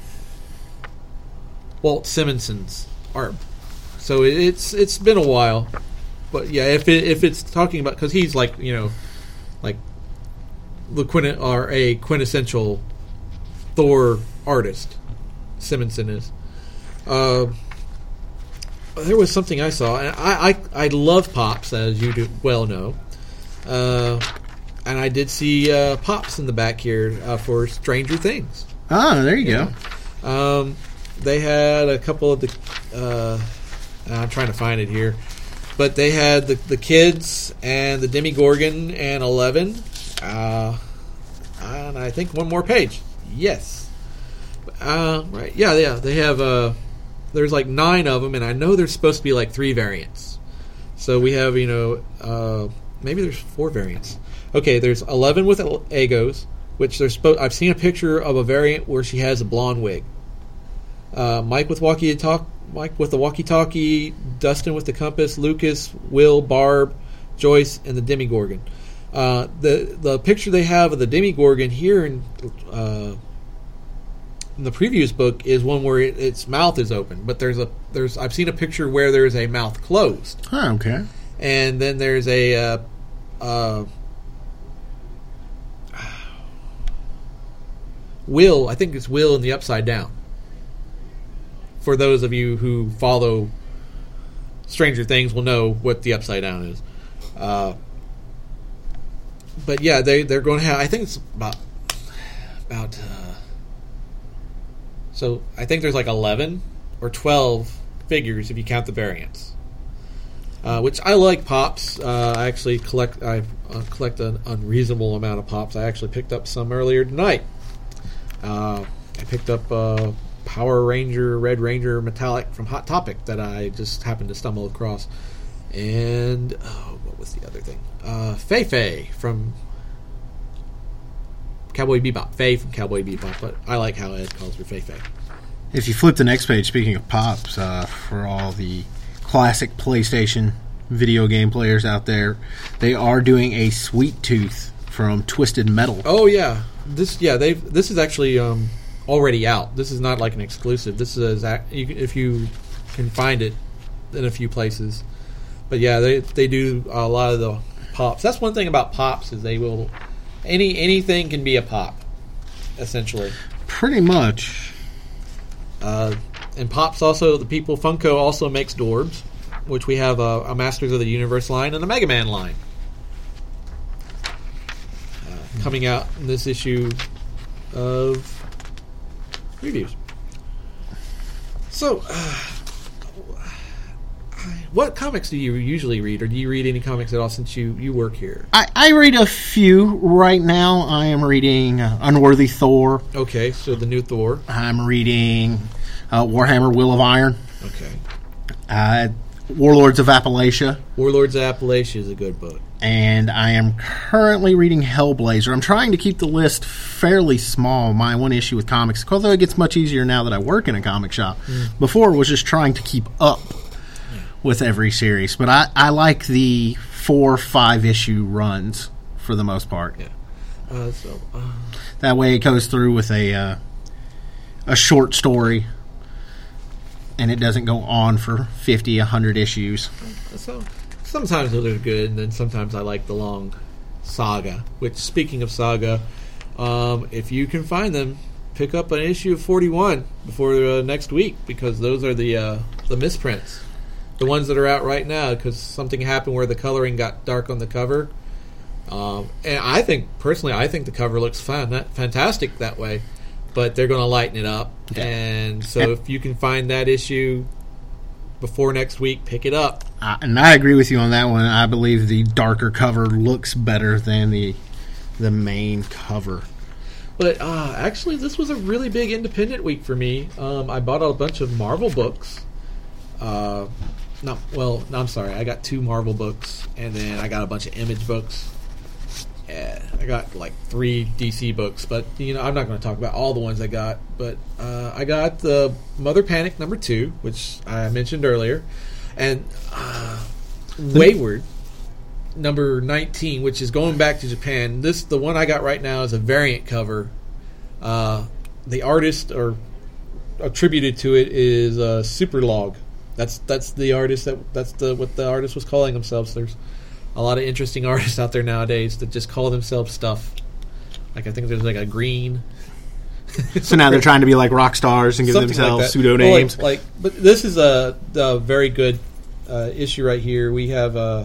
Walt Simonson's art. So it, it's it's been a while, but yeah, if it, if it's talking about, because he's like, you know, like the quint or a quintessential Thor artist, Simonson is. Uh, there was something I saw, and I I, I love Pops, as you do well know. Uh, and I did see uh, Pops in the back here uh, for Stranger Things. Ah, there you go. Um, they had a couple of the. Uh, I'm trying to find it here, but they had the the kids and the Demigorgon and Eleven, uh, and I think one more page. Yes, uh, right. Yeah, yeah. They have. Uh, there's like nine of them, and I know there's supposed to be like three variants. So we have, you know, uh, maybe there's four variants. Okay, there's Eleven with Agos, which there's. Spo- I've seen a picture of a variant where she has a blonde wig. Uh, Mike with walkie talk, Mike with the walkie-talkie, Dustin with the compass, Lucas, Will, Barb, Joyce, and the Demigorgon. Uh, the the picture they have of the Demigorgon here in, uh, in the previous book is one where it, its mouth is open, but there's a there's I've seen a picture where there's a mouth closed, Oh, okay. and then there's a uh, uh, Will. I think it's Will in the Upside Down. For those of you who follow Stranger Things will know what the Upside Down is. Uh, but yeah, they, they're going to have, I think it's about, about uh, so I think there's like eleven or twelve figures if you count the variants. Uh, which I like Pops. Uh, I actually collect, I uh, collect an unreasonable amount of Pops. I actually picked up some earlier tonight. Uh, I picked up uh, Power Ranger, Red Ranger Metallic from Hot Topic that I just happened to stumble across. And, oh, what was the other thing? Uh, Fei Fei from Cowboy Bebop. Fei from Cowboy Bebop, but I like how Ed calls her Fei Fei. If you flip the next page, speaking of Pops, uh, for all the classic PlayStation video game players out there, they are doing a Sweet Tooth from Twisted Metal. Oh, yeah. This, yeah, they this is actually um, already out. This is not like an exclusive. This is, you can, if you can find it in a few places. But yeah, they they do a lot of the Pops. That's one thing about Pops is they will any anything can be a Pop, essentially. Pretty much. Uh, and Pops also, the people, Funko also makes Dorbs, which we have a, a Masters of the Universe line and a Mega Man line. Uh, coming out in this issue of reviews. So, uh, what comics do you usually read, or do you read any comics at all since you, you work here? I, I read a few right now. I am reading uh, Unworthy Thor. Okay, so the new Thor. I'm reading uh, Warhammer Will of Iron. Okay. Uh, Warlords of Appalachia. Warlords of Appalachia is a good book. And I am currently reading Hellblazer. I'm trying to keep the list fairly small. My one issue with comics, although it gets much easier now that I work in a comic shop. Mm. Before, was just trying to keep up yeah. with every series. But I, I like the four, five issue runs for the most part. Yeah. Uh, so uh, that way, it goes through with a uh, a short story, and it doesn't go on for fifty, a hundred issues. So. Sometimes those are good, and then sometimes I like the long saga. Which, speaking of saga, um, if you can find them, pick up an issue of forty-one before uh, next week, because those are the uh, the misprints, the ones that are out right now. Because something happened where the coloring got dark on the cover, um, and I think personally, I think the cover looks fun, that, fantastic that way. But they're going to lighten it up, yeah. and so if you can find that issue before next week, pick it up. Uh, and I agree with you on that one. I believe the darker cover looks better than the the main cover. But uh, actually, this was a really big independent week for me. Um, I bought a bunch of Marvel books. Uh, no, well, no, I'm sorry. I got two Marvel books, and then I got a bunch of Image books. Yeah, I got like three D C books, but you know I'm not going to talk about all the ones I got. But uh, I got the Mother Panic number two, which I mentioned earlier, and uh, Wayward number nineteen, which is going back to Japan. This the one I got right now is a variant cover. Uh, the artist or attributed to it is uh, Superlog. That's that's the artist that that's the what the artist was calling themselves. There's a lot of interesting artists out there nowadays that just call themselves stuff. Like I think there's like a Green. So now they're trying to be like rock stars and give Something themselves like pseudo well, names. like, like, but this is a, a very good uh, issue right here. We have a.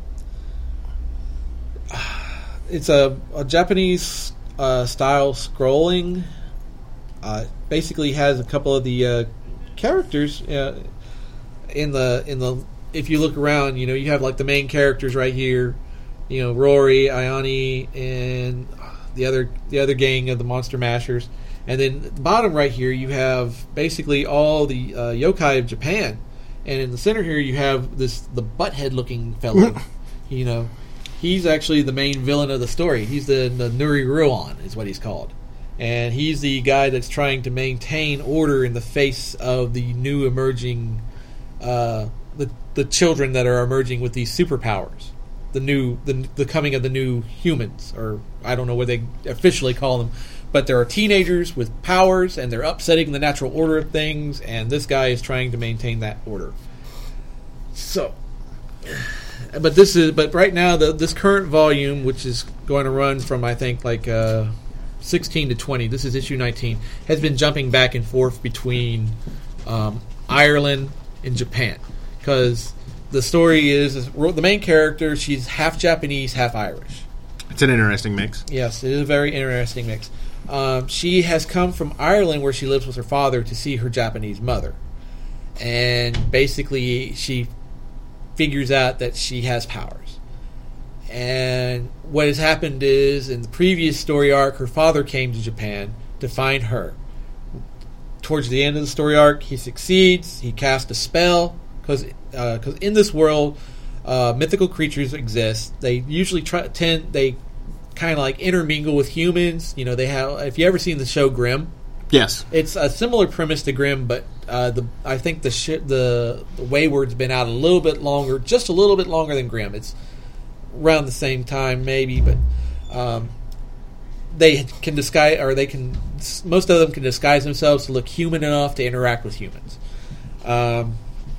It's a, a Japanese uh, style scrolling. Uh, basically, has a couple of the uh, characters uh, in the in the. If you look around, you know, you have like the main characters right here, you know, Rory, Ayane, and the other the other gang of the Monster Mashers. And then at the bottom right here, you have basically all the uh, yokai of Japan. And in the center here, you have this the butthead-looking fellow. You know, he's actually the main villain of the story. He's the, the Nuri Ruon, is what he's called. And he's the guy that's trying to maintain order in the face of the new emerging... Uh, the the children that are emerging with these superpowers, the new the the coming of the new humans, or I don't know what they officially call them, but there are teenagers with powers, and they're upsetting the natural order of things, and this guy is trying to maintain that order. So, but this is but right now the this current volume, which is going to run from I think like uh, sixteen to twenty, this is issue nineteen, has been jumping back and forth between um, Ireland and Japan. Because the story is, is the main character, she's half Japanese, half Irish. It's an interesting mix. Yes, it is a very interesting mix. Um, she has come from Ireland, where she lives with her father, to see her Japanese mother. And basically, she figures out that she has powers. And what has happened is, in the previous story arc, her father came to Japan to find her. Towards the end of the story arc, he succeeds, he casts a spell. Because uh, in this world, uh, mythical creatures exist. They usually try, tend they kind of like intermingle with humans. You know, they have. If you ever seen the show Grimm, yes, it's a similar premise to Grimm, but uh, the I think the, sh- the the Wayward's been out a little bit longer, just a little bit longer than Grimm. It's around the same time, maybe, but um, they can disguise, or they can. Most of them can disguise themselves to look human enough to interact with humans. Um,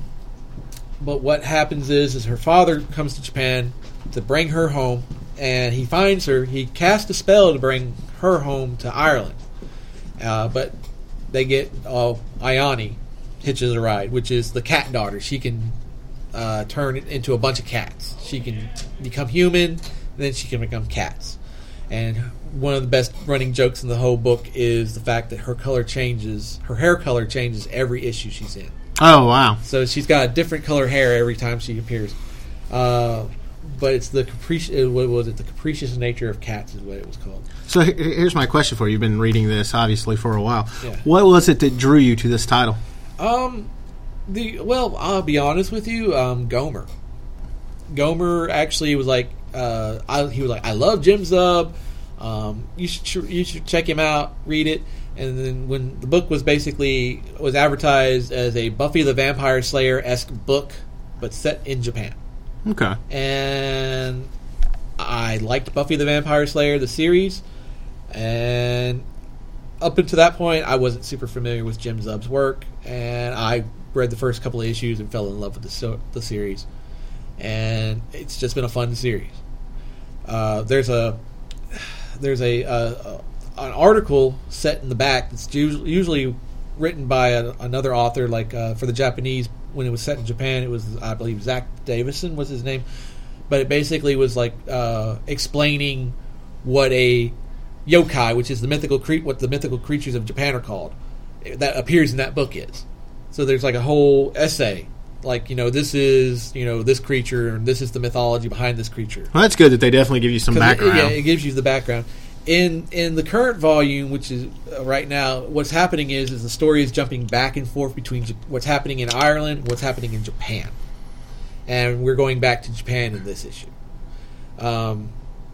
But what happens is, is her father comes to Japan to bring her home, and he finds her. He casts a spell to bring her home to Ireland. Uh, but they get uh, Ayane hitches a ride, which is the cat daughter. She can uh, turn into a bunch of cats. She can become human, and then she can become cats. And one of the best running jokes in the whole book is the fact that her color changes. Her hair color changes every issue she's in. Oh, wow. So she's got a different color hair every time she appears. Uh, but it's the capricious, what was it? The capricious nature of cats is what it was called. So here's my question for you. You've been reading this, obviously, for a while. Yeah. What was it that drew you to this title? Um, The well, I'll be honest with you, um, Gomer. Gomer actually was like, uh, I, he was like, I love Jim Zub. Um, you should you should check him out, read it. And then when the book was basically was advertised as a Buffy the Vampire Slayer esque book, but set in Japan. Okay. And I liked Buffy the Vampire Slayer, the series, and up until that point, I wasn't super familiar with Jim Zub's work, and I read the first couple of issues and fell in love with the so- the series, and it's just been a fun series. Uh, there's a there's a, a, a an article set in the back that's usually, usually written by a, another author, like uh, for the Japanese. When it was set in Japan, it was, I believe, Zach Davison was his name. But it basically was like uh, explaining what a yokai, which is the mythical cre- what the mythical creatures of Japan are called, that appears in that book is. So there's like a whole essay, like, you know, this is, you know, this creature, and this is the mythology behind this creature. Well, that's good that they definitely give you some 'Cause background. It, yeah, it gives you the background. In in the current volume, which is uh, right now, what's happening is is the story is jumping back and forth between J- what's happening in Ireland, what's happening in Japan, and we're going back to Japan in this issue. Um,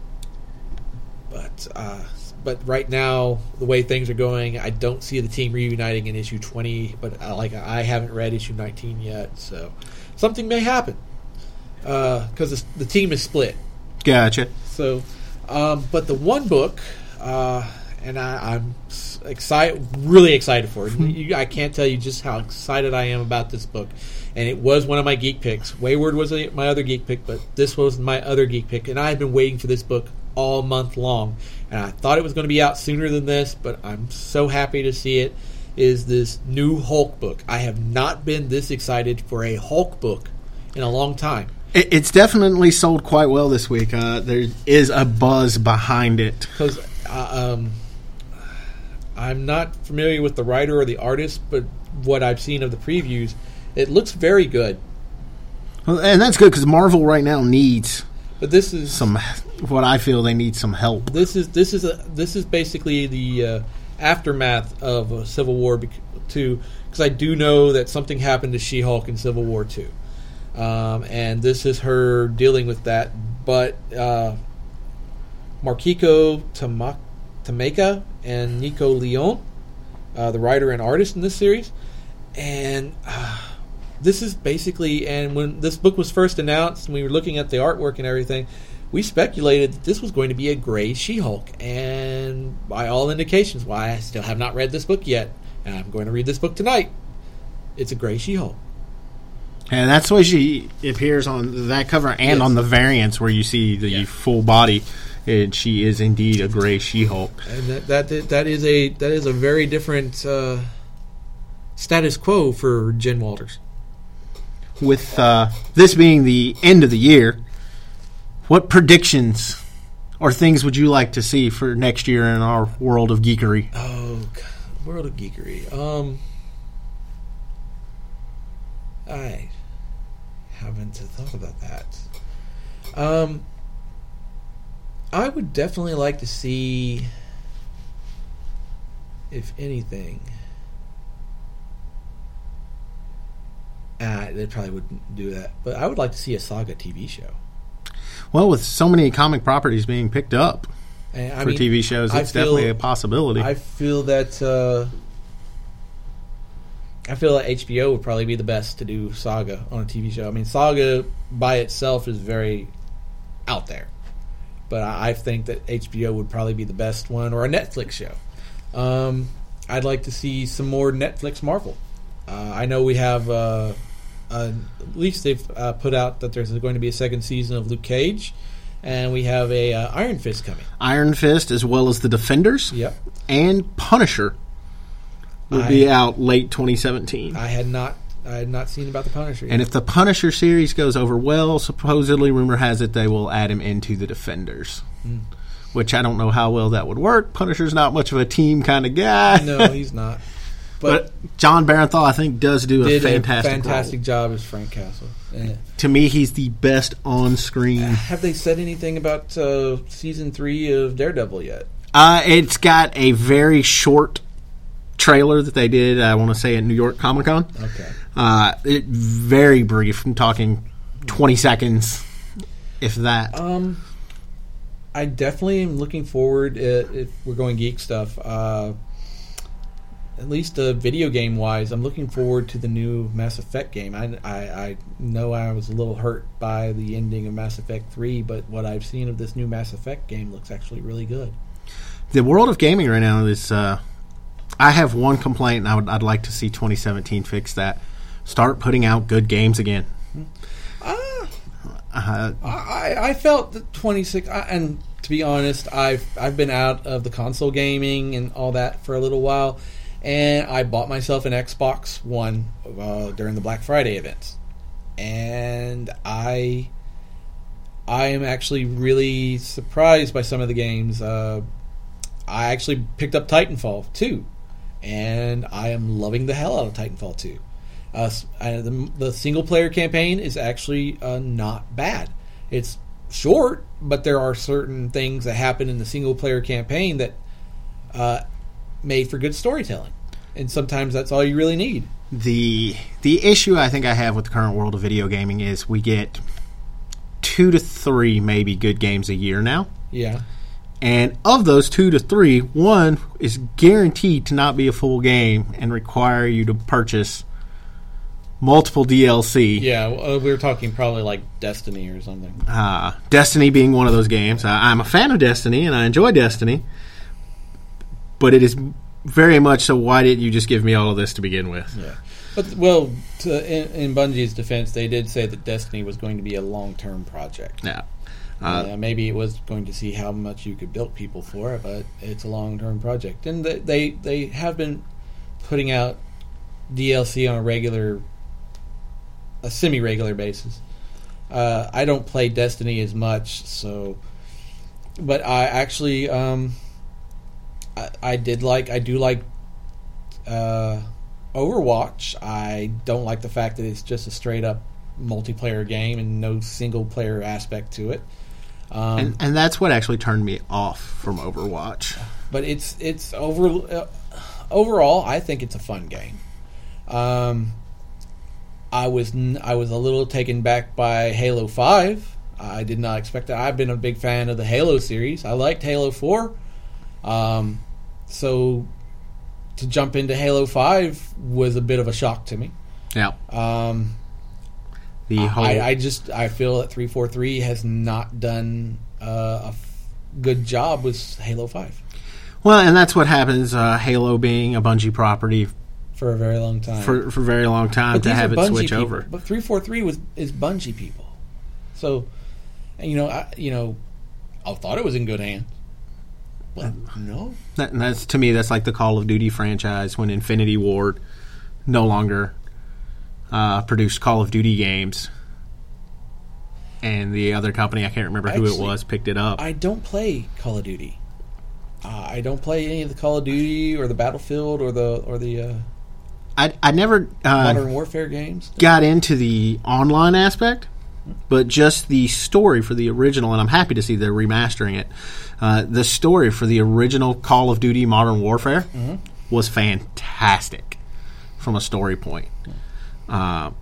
but uh, but right now, the way things are going, I don't see the team reuniting in issue twenty. But uh, like I haven't read issue nineteen yet, so something may happen because uh, the team is split. Gotcha. So. Um, but the one book, uh, and I, I'm excited, really excited for it. You, I can't tell you just how excited I am about this book. And it was one of my geek picks. Wayward was a, my other geek pick, but this was my other geek pick. And I had been waiting for this book all month long. And I thought it was going to be out sooner than this, but I'm so happy to see it. Is this new Hulk book. I have not been this excited for a Hulk book in a long time. It's definitely sold quite well this week. Uh, there is a buzz behind it. Because uh, um, I'm not familiar with the writer or the artist, but what I've seen of the previews, it looks very good. Well, and that's good because Marvel right now needs But this is some. What I feel they need some help. This is this is a, this is basically the uh, aftermath of uh, Civil War two. Because I do know that something happened to She-Hulk in Civil War two. Um, and this is her dealing with that. But uh, Markiko Tama- Tameka and Nico Leon, uh, the writer and artist in this series, and uh, this is basically. And when this book was first announced, and we were looking at the artwork and everything, we speculated that this was going to be a gray She-Hulk. And by all indications, why I still have not read this book yet, and I'm going to read this book tonight. It's a gray She-Hulk. And that's the way she appears on that cover and Yes. on the variants where you see the Yeah. full body. And she is indeed a gray She-Hulk. And that that that is a that is a very different uh, status quo for Jen Walters. With uh, this being the end of the year, what predictions or things would you like to see for next year in our world of geekery? Oh, God. World of Geekery. Um, I haven't thought about that. Um, I would definitely like to see, if anything, uh, they probably wouldn't do that, but I would like to see a Saga T V show. Well, with so many comic properties being picked up And, I for mean, T V shows, I it's feel- definitely a possibility. I feel that uh, I feel that H B O would probably be the best to do Saga on a T V show. I mean, Saga by itself is very out there, but I, I think that H B O would probably be the best one, or a Netflix show. Um, I'd like to see some more Netflix Marvel. Uh, I know we have uh, uh, at least they've uh, put out that there's going to be a second season of Luke Cage, and we have a uh, Iron Fist coming. Iron Fist, as well as the Defenders, Yep. and Punisher will I- be out late twenty seventeen. I had not I had not seen about the Punisher yet. And if the Punisher series goes over well, supposedly rumor has it they will add him into the Defenders. Mm. Which I don't know how well that would work. Punisher's not much of a team kind of guy. No, he's not. But, But John Barenthal, I think, does do a did fantastic, a fantastic role. job as Frank Castle. Yeah. To me, he's the best on-screen. Have they said anything about uh, season three of Daredevil yet? Uh, it's got a very short trailer that they did, I want to say, at New York Comic Con. Okay. Uh, it very brief. I'm talking twenty seconds, if that. Um, I definitely am looking forward. Uh, if we're going geek stuff, uh, at least uh, video game wise, I'm looking forward to the new Mass Effect game. I, I, I know I was a little hurt by the ending of Mass Effect three, but what I've seen of this new Mass Effect game looks actually really good. The world of gaming right now is. Uh, I have one complaint, and I would, I'd like to see twenty seventeen fix that. Start putting out good games again. Ah. Uh, I, I felt that twenty-six, I, and to be honest, I've I've been out of the console gaming and all that for a little while, and I bought myself an Xbox One uh, during the Black Friday events, and I I am actually really surprised by some of the games. Uh, I actually picked up Titanfall two, and I am loving the hell out of Titanfall two. Uh, the, the single-player campaign is actually uh, not bad. It's short, but there are certain things that happen in the single-player campaign that uh, made for good storytelling. And sometimes that's all you really need. The the issue I think I have with the current world of video gaming is we get two to three maybe good games a year now. Yeah. And of those two to three, one is guaranteed to not be a full game and require you to purchase multiple D L C. Yeah, uh, we were talking probably like Destiny or something. Uh, Destiny being one of those games. I, I'm a fan of Destiny, and I enjoy Destiny. But it is very much so, why didn't you just give me all of this to begin with? Yeah. But, well, to, in, in Bungie's defense, they did say that Destiny was going to be a long-term project. Yeah. Uh, uh, maybe it was going to see how much you could build people for it, but it's a long-term project. And they, they, they have been putting out D L C on a regular... a semi-regular basis. Uh, I don't play Destiny as much, so, but I actually, um, I, I did like, I do like uh, Overwatch. I don't like the fact that it's just a straight-up multiplayer game and no single-player aspect to it. Um, and, and that's what actually turned me off from Overwatch. But it's it's over uh, overall, I think it's a fun game. Um. I was I was a little taken back by Halo five. I did not expect that. I've been a big fan of the Halo series. I liked Halo four. Um, so to jump into Halo five was a bit of a shock to me. Yeah. Um, the whole I, I just I feel that three forty-three has not done uh, a f- good job with Halo five. Well, and that's what happens. Uh, Halo being a Bungie property for a very long time. For for a very long time but to have it Bungie switch people. over. But three forty-three was is Bungie people, so you know I you know I thought it was in good hands. But no, That, and that's to me that's like the Call of Duty franchise when Infinity Ward no longer uh, produced Call of Duty games, and the other company, I can't remember who Actually, it was, picked it up. I don't play Call of Duty. Uh, I don't play any of the Call of Duty or the Battlefield or the or the uh, I I never uh, Modern Warfare games. got into the online aspect, but just the story for the original, and I'm happy to see they're remastering it. Uh, the story for the original Call of Duty Modern Warfare Mm-hmm. was fantastic from a story point. Uh,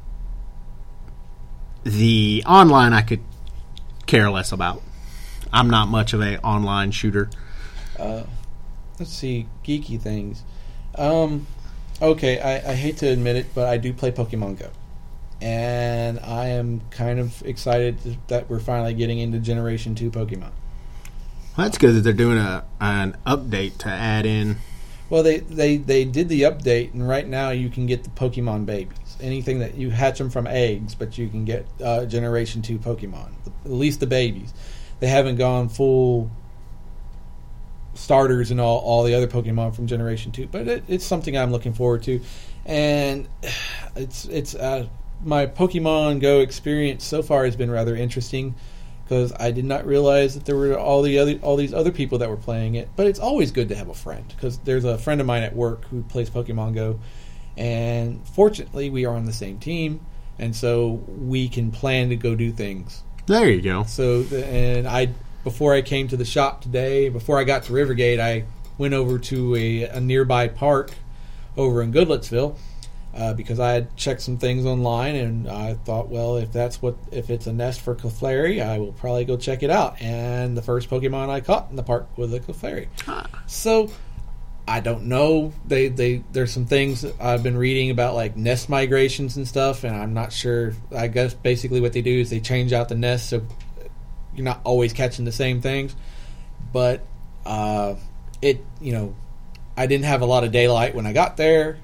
the online I could care less about. I'm not much of a online shooter. Uh, let's see, geeky things. Um, okay, I, I hate to admit it, but I do play Pokemon Go. And I am kind of excited that we're finally getting into Generation two Pokemon. Well, that's good that they're doing a an update to add in. Well, they, they, they did the update, and right now you can get the Pokemon babies. Anything that you hatch them from eggs, but you can get uh, Generation two Pokemon, at least the babies. They haven't gone full starters and all, all the other Pokemon from Generation two, but it, it's something I'm looking forward to. And it's it's uh, my Pokemon Go experience so far has been rather interesting, because I did not realize that there were all the other all these other people that were playing it. But it's always good to have a friend, because there's a friend of mine at work who plays Pokemon Go, and fortunately we are on the same team, and so we can plan to go do things. There you go. So, and I before I came to the shop today, before I got to Rivergate, I went over to a, a nearby park over in Goodlettsville. Uh, because I had checked some things online, and I thought, well, if that's what, if it's a nest for Clefairy, I will probably go check it out. And the first Pokemon I caught in the park was a Clefairy. Huh. So I don't know. They, they, there's some things I've been reading about, like nest migrations and stuff, and I'm not sure. I guess basically what they do is they change out the nest so you're not always catching the same things. But uh, it, you know, I didn't have a lot of daylight when I got there.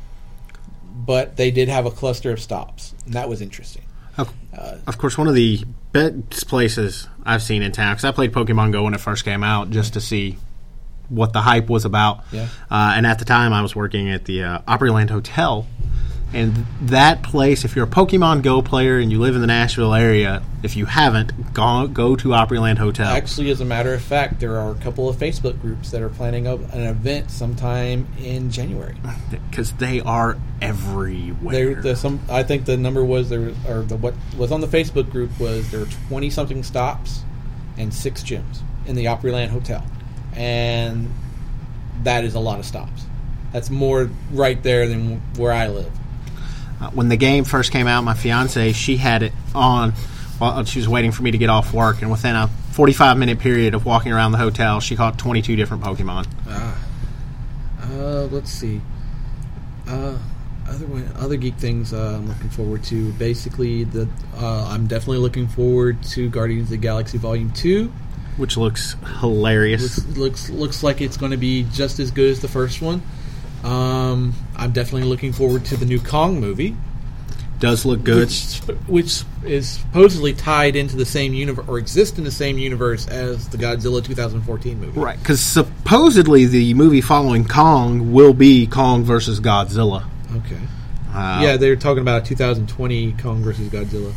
But they did have a cluster of stops, and that was interesting. Of, uh, of course, one of the best places I've seen in town, because I played Pokemon Go when it first came out just to see what the hype was about. Yeah. Uh, and at the time, I was working at the uh, Opryland Hotel. And that place, if you're a Pokemon Go player and you live in the Nashville area, if you haven't, go, go to Opryland Hotel. Actually, as a matter of fact, there are a couple of Facebook groups that are planning a, an event sometime in January. Because they are everywhere. There, the, some, I think the number was there, or the what was on the Facebook group was there were twenty something stops and six gyms in the Opryland Hotel, and that is a lot of stops. That's more right there than where I live. Uh, when the game first came out, my fiance, she had it on while she was waiting for me to get off work, and within a forty-five minute period of walking around the hotel, she caught twenty-two different Pokemon. Ah, uh, let's see. Uh, other one, other geek things uh, I'm looking forward to. Basically, the uh, I'm definitely looking forward to Guardians of the Galaxy Volume Two, which looks hilarious. Looks looks, looks like it's going to be just as good as the first one. Um, I'm definitely looking forward to the new Kong movie. Does look good. Which, which is supposedly tied into the same universe, or exists in the same universe as the Godzilla twenty fourteen movie. Right, because supposedly the movie following Kong will be Kong versus Godzilla. Okay. Uh, yeah, they're talking about a two thousand twenty Kong versus Godzilla.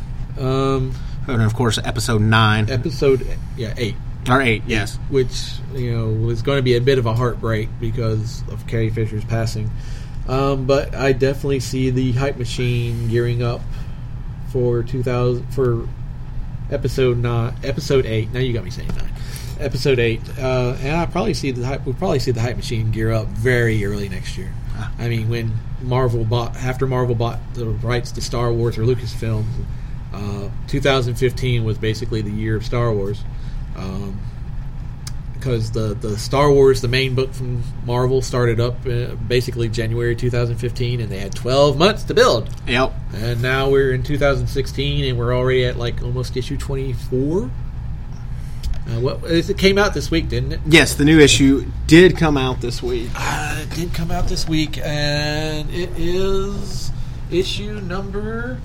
Um, and of course, episode nine. Episode, yeah, eight. Or eight, yes. Which, you know, was going to be a bit of a heartbreak because of Carrie Fisher's passing. Um, but I definitely see the hype machine gearing up for two thousand for episode nine, episode eight. Now you got me saying nine. Episode eight, uh, and I probably see the hype. We'll probably see the hype machine gear up very early next year. I mean, when Marvel bought after Marvel bought the rights to Star Wars or Lucasfilm, uh, two thousand fifteen was basically the year of Star Wars. Um, because the, the Star Wars, the main book from Marvel, started up uh, basically January twenty fifteen, and they had twelve months to build. Yep. And now we're in two thousand sixteen, and we're already at like almost issue twenty-four. Uh, what it came out this week, didn't it? Yes, the new issue did come out this week. Uh, it did come out this week, and it is issue number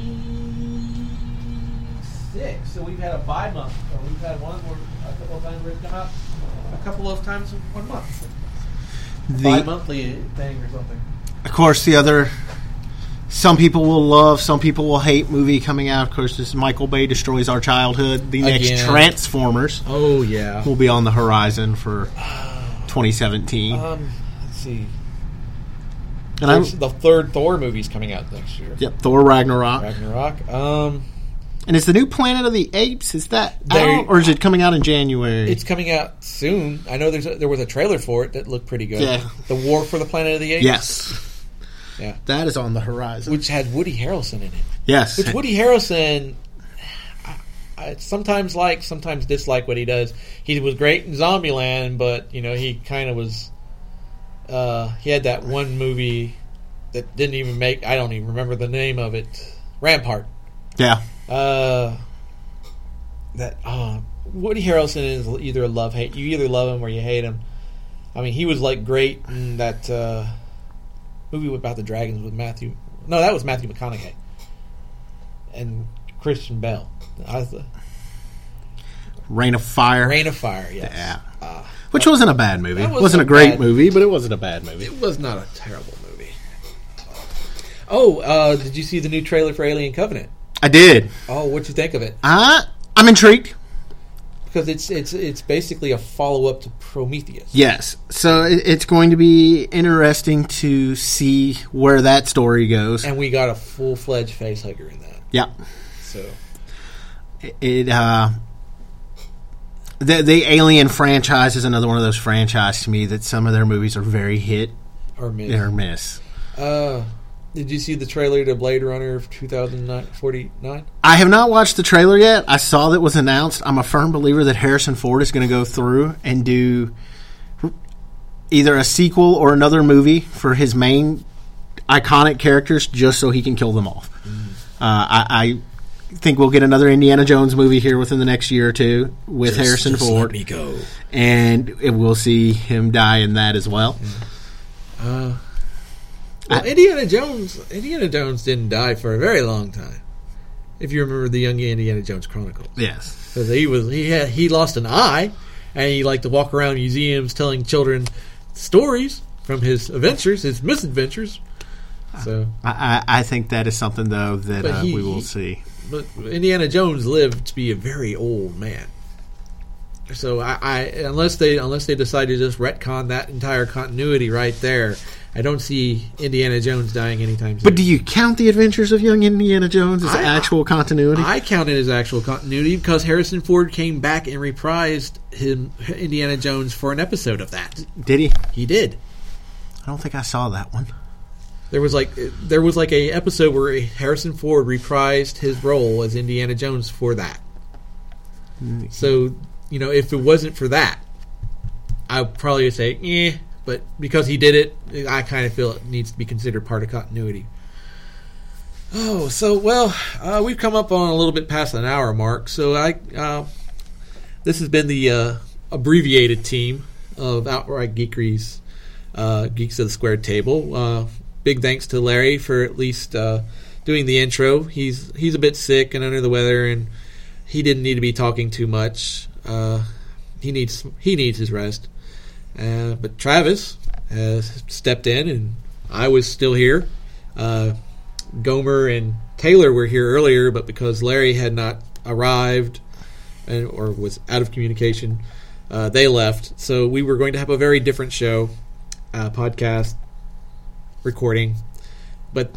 twenty-six. So we've had a five month, or we've had one where a couple of times where it's come out a couple of times in one month. The, Bi-monthly thing or something. Of course, the other, some people will love, some people will hate movie coming out. Of course, this Michael Bay Destroys Our Childhood. The next Again. Transformers Oh, yeah. will be on the horizon for twenty seventeen. Um, let's see. and I'm, the third Thor movie's coming out next year. yep, Thor Ragnarok. Ragnarok. Um, And is the new Planet of the Apes, is that They- out, or is it coming out in January? it's coming out soon. I know there's a, there was a trailer for it that looked pretty good. Yeah. The War for the Planet of the Apes. Yes. Yeah. That is on the horizon. Which had Woody Harrelson in it. yes. Which Woody Harrelson, I, I sometimes like, sometimes dislike what he does. He was great in Zombieland, but you know he kind of was. Uh, he had that one movie that didn't even make. I don't even remember the name of it. Rampart. Yeah. Uh, that uh, Woody Harrelson is either a love hate. You either love him or you hate him. I mean, he was like great in that uh, movie about the dragons with Matthew. No, that was Matthew McConaughey and Christian Bale. I was the, Rain of Fire. Rain of Fire. Yes. Yeah. Uh, Which wasn't a bad movie. It That wasn't wasn't a a great bad- movie, but it wasn't a bad movie. it was not a terrible movie. Oh, uh, did you see the new trailer for Alien Covenant? I did. Oh, what'd you think of it? Uh, I'm intrigued. Because it's it's it's basically a follow up to Prometheus. Yes. So it, it's going to be interesting to see where that story goes. And we got a full fledged facehugger in that. Yeah. So It, it uh the the Alien franchise is another one of those franchises to me that some of their movies are very hit or miss. or miss. Uh, did you see the trailer to Blade Runner twenty forty-nine? I have not watched the trailer yet. I saw that was announced. I'm a firm believer that Harrison Ford is going to go through and do either a sequel or another movie for his main iconic characters just so he can kill them off. Mm. Uh, I, I think we'll get another Indiana Jones movie here within the next year or two with just, Harrison just Ford. Let me go. And it, we'll see him die in that as well. Yeah. Uh, well, I, Indiana Jones Indiana Jones didn't die for a very long time. If you remember the Young Indiana Jones Chronicles. Yes. Because he, was, he, had, he lost an eye, and he liked to walk around museums telling children stories from his adventures, his misadventures. So I, I think that is something, though, that uh, he, we will he, see. But Indiana Jones lived to be a very old man. So I, I unless they unless they decide to just retcon that entire continuity right there, I don't see Indiana Jones dying anytime soon. But do you count the adventures of young Indiana Jones as I, actual continuity? I count it as actual continuity because Harrison Ford came back and reprised him Indiana Jones for an episode of that. Did he? He did. I don't think I saw that one. There was like there was like a episode where Harrison Ford reprised his role as Indiana Jones for that. Mm-hmm. So, you know, if it wasn't for that, I would probably say, eh. But because he did it, I kind of feel it needs to be considered part of continuity. Oh, so, well, uh, we've come up on a little bit past an hour mark. So I, uh, this has been the uh, abbreviated team of Outright Geekery's uh, Geeks of the Squared Table. Uh, big thanks to Larry for at least uh, doing the intro. He's he's a bit sick and under the weather, and he didn't need to be talking too much. Uh, he needs he needs his rest. Uh, but Travis has stepped in, and I was still here. Uh, Gomer and Taylor were here earlier, but because Larry had not arrived and, or was out of communication, uh, they left. So we were going to have a very different show, uh, podcast, recording, but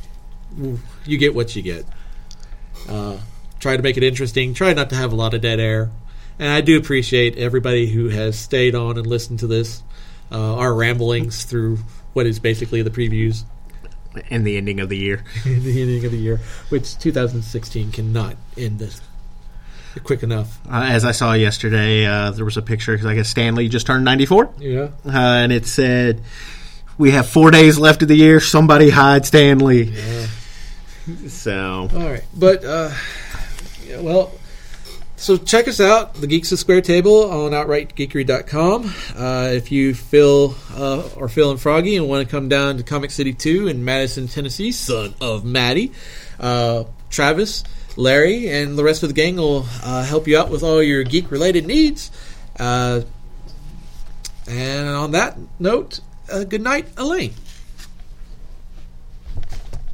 you get what you get. Uh, try to make it interesting. Try not to have a lot of dead air. And I do appreciate everybody who has stayed on and listened to this, uh, our ramblings through what is basically the previews. And the ending of the year. the ending of the year, which two thousand sixteen cannot end this quick enough. Uh, as I saw yesterday, uh, there was a picture, because I guess Stanley just turned ninety-four. Yeah. Uh, and it said, we have four days left of the year, somebody hide Stanley. Yeah. So. All right. But, uh, yeah, well... So check us out, the Geeks of Square Table on outright geekery dot com. Uh, if you feel uh, are feeling froggy and want to come down to Comic City two in Madison, Tennessee, son of Maddie, uh, Travis, Larry, and the rest of the gang will uh, help you out with all your geek-related needs. Uh, and on that note, uh, good night, Elaine.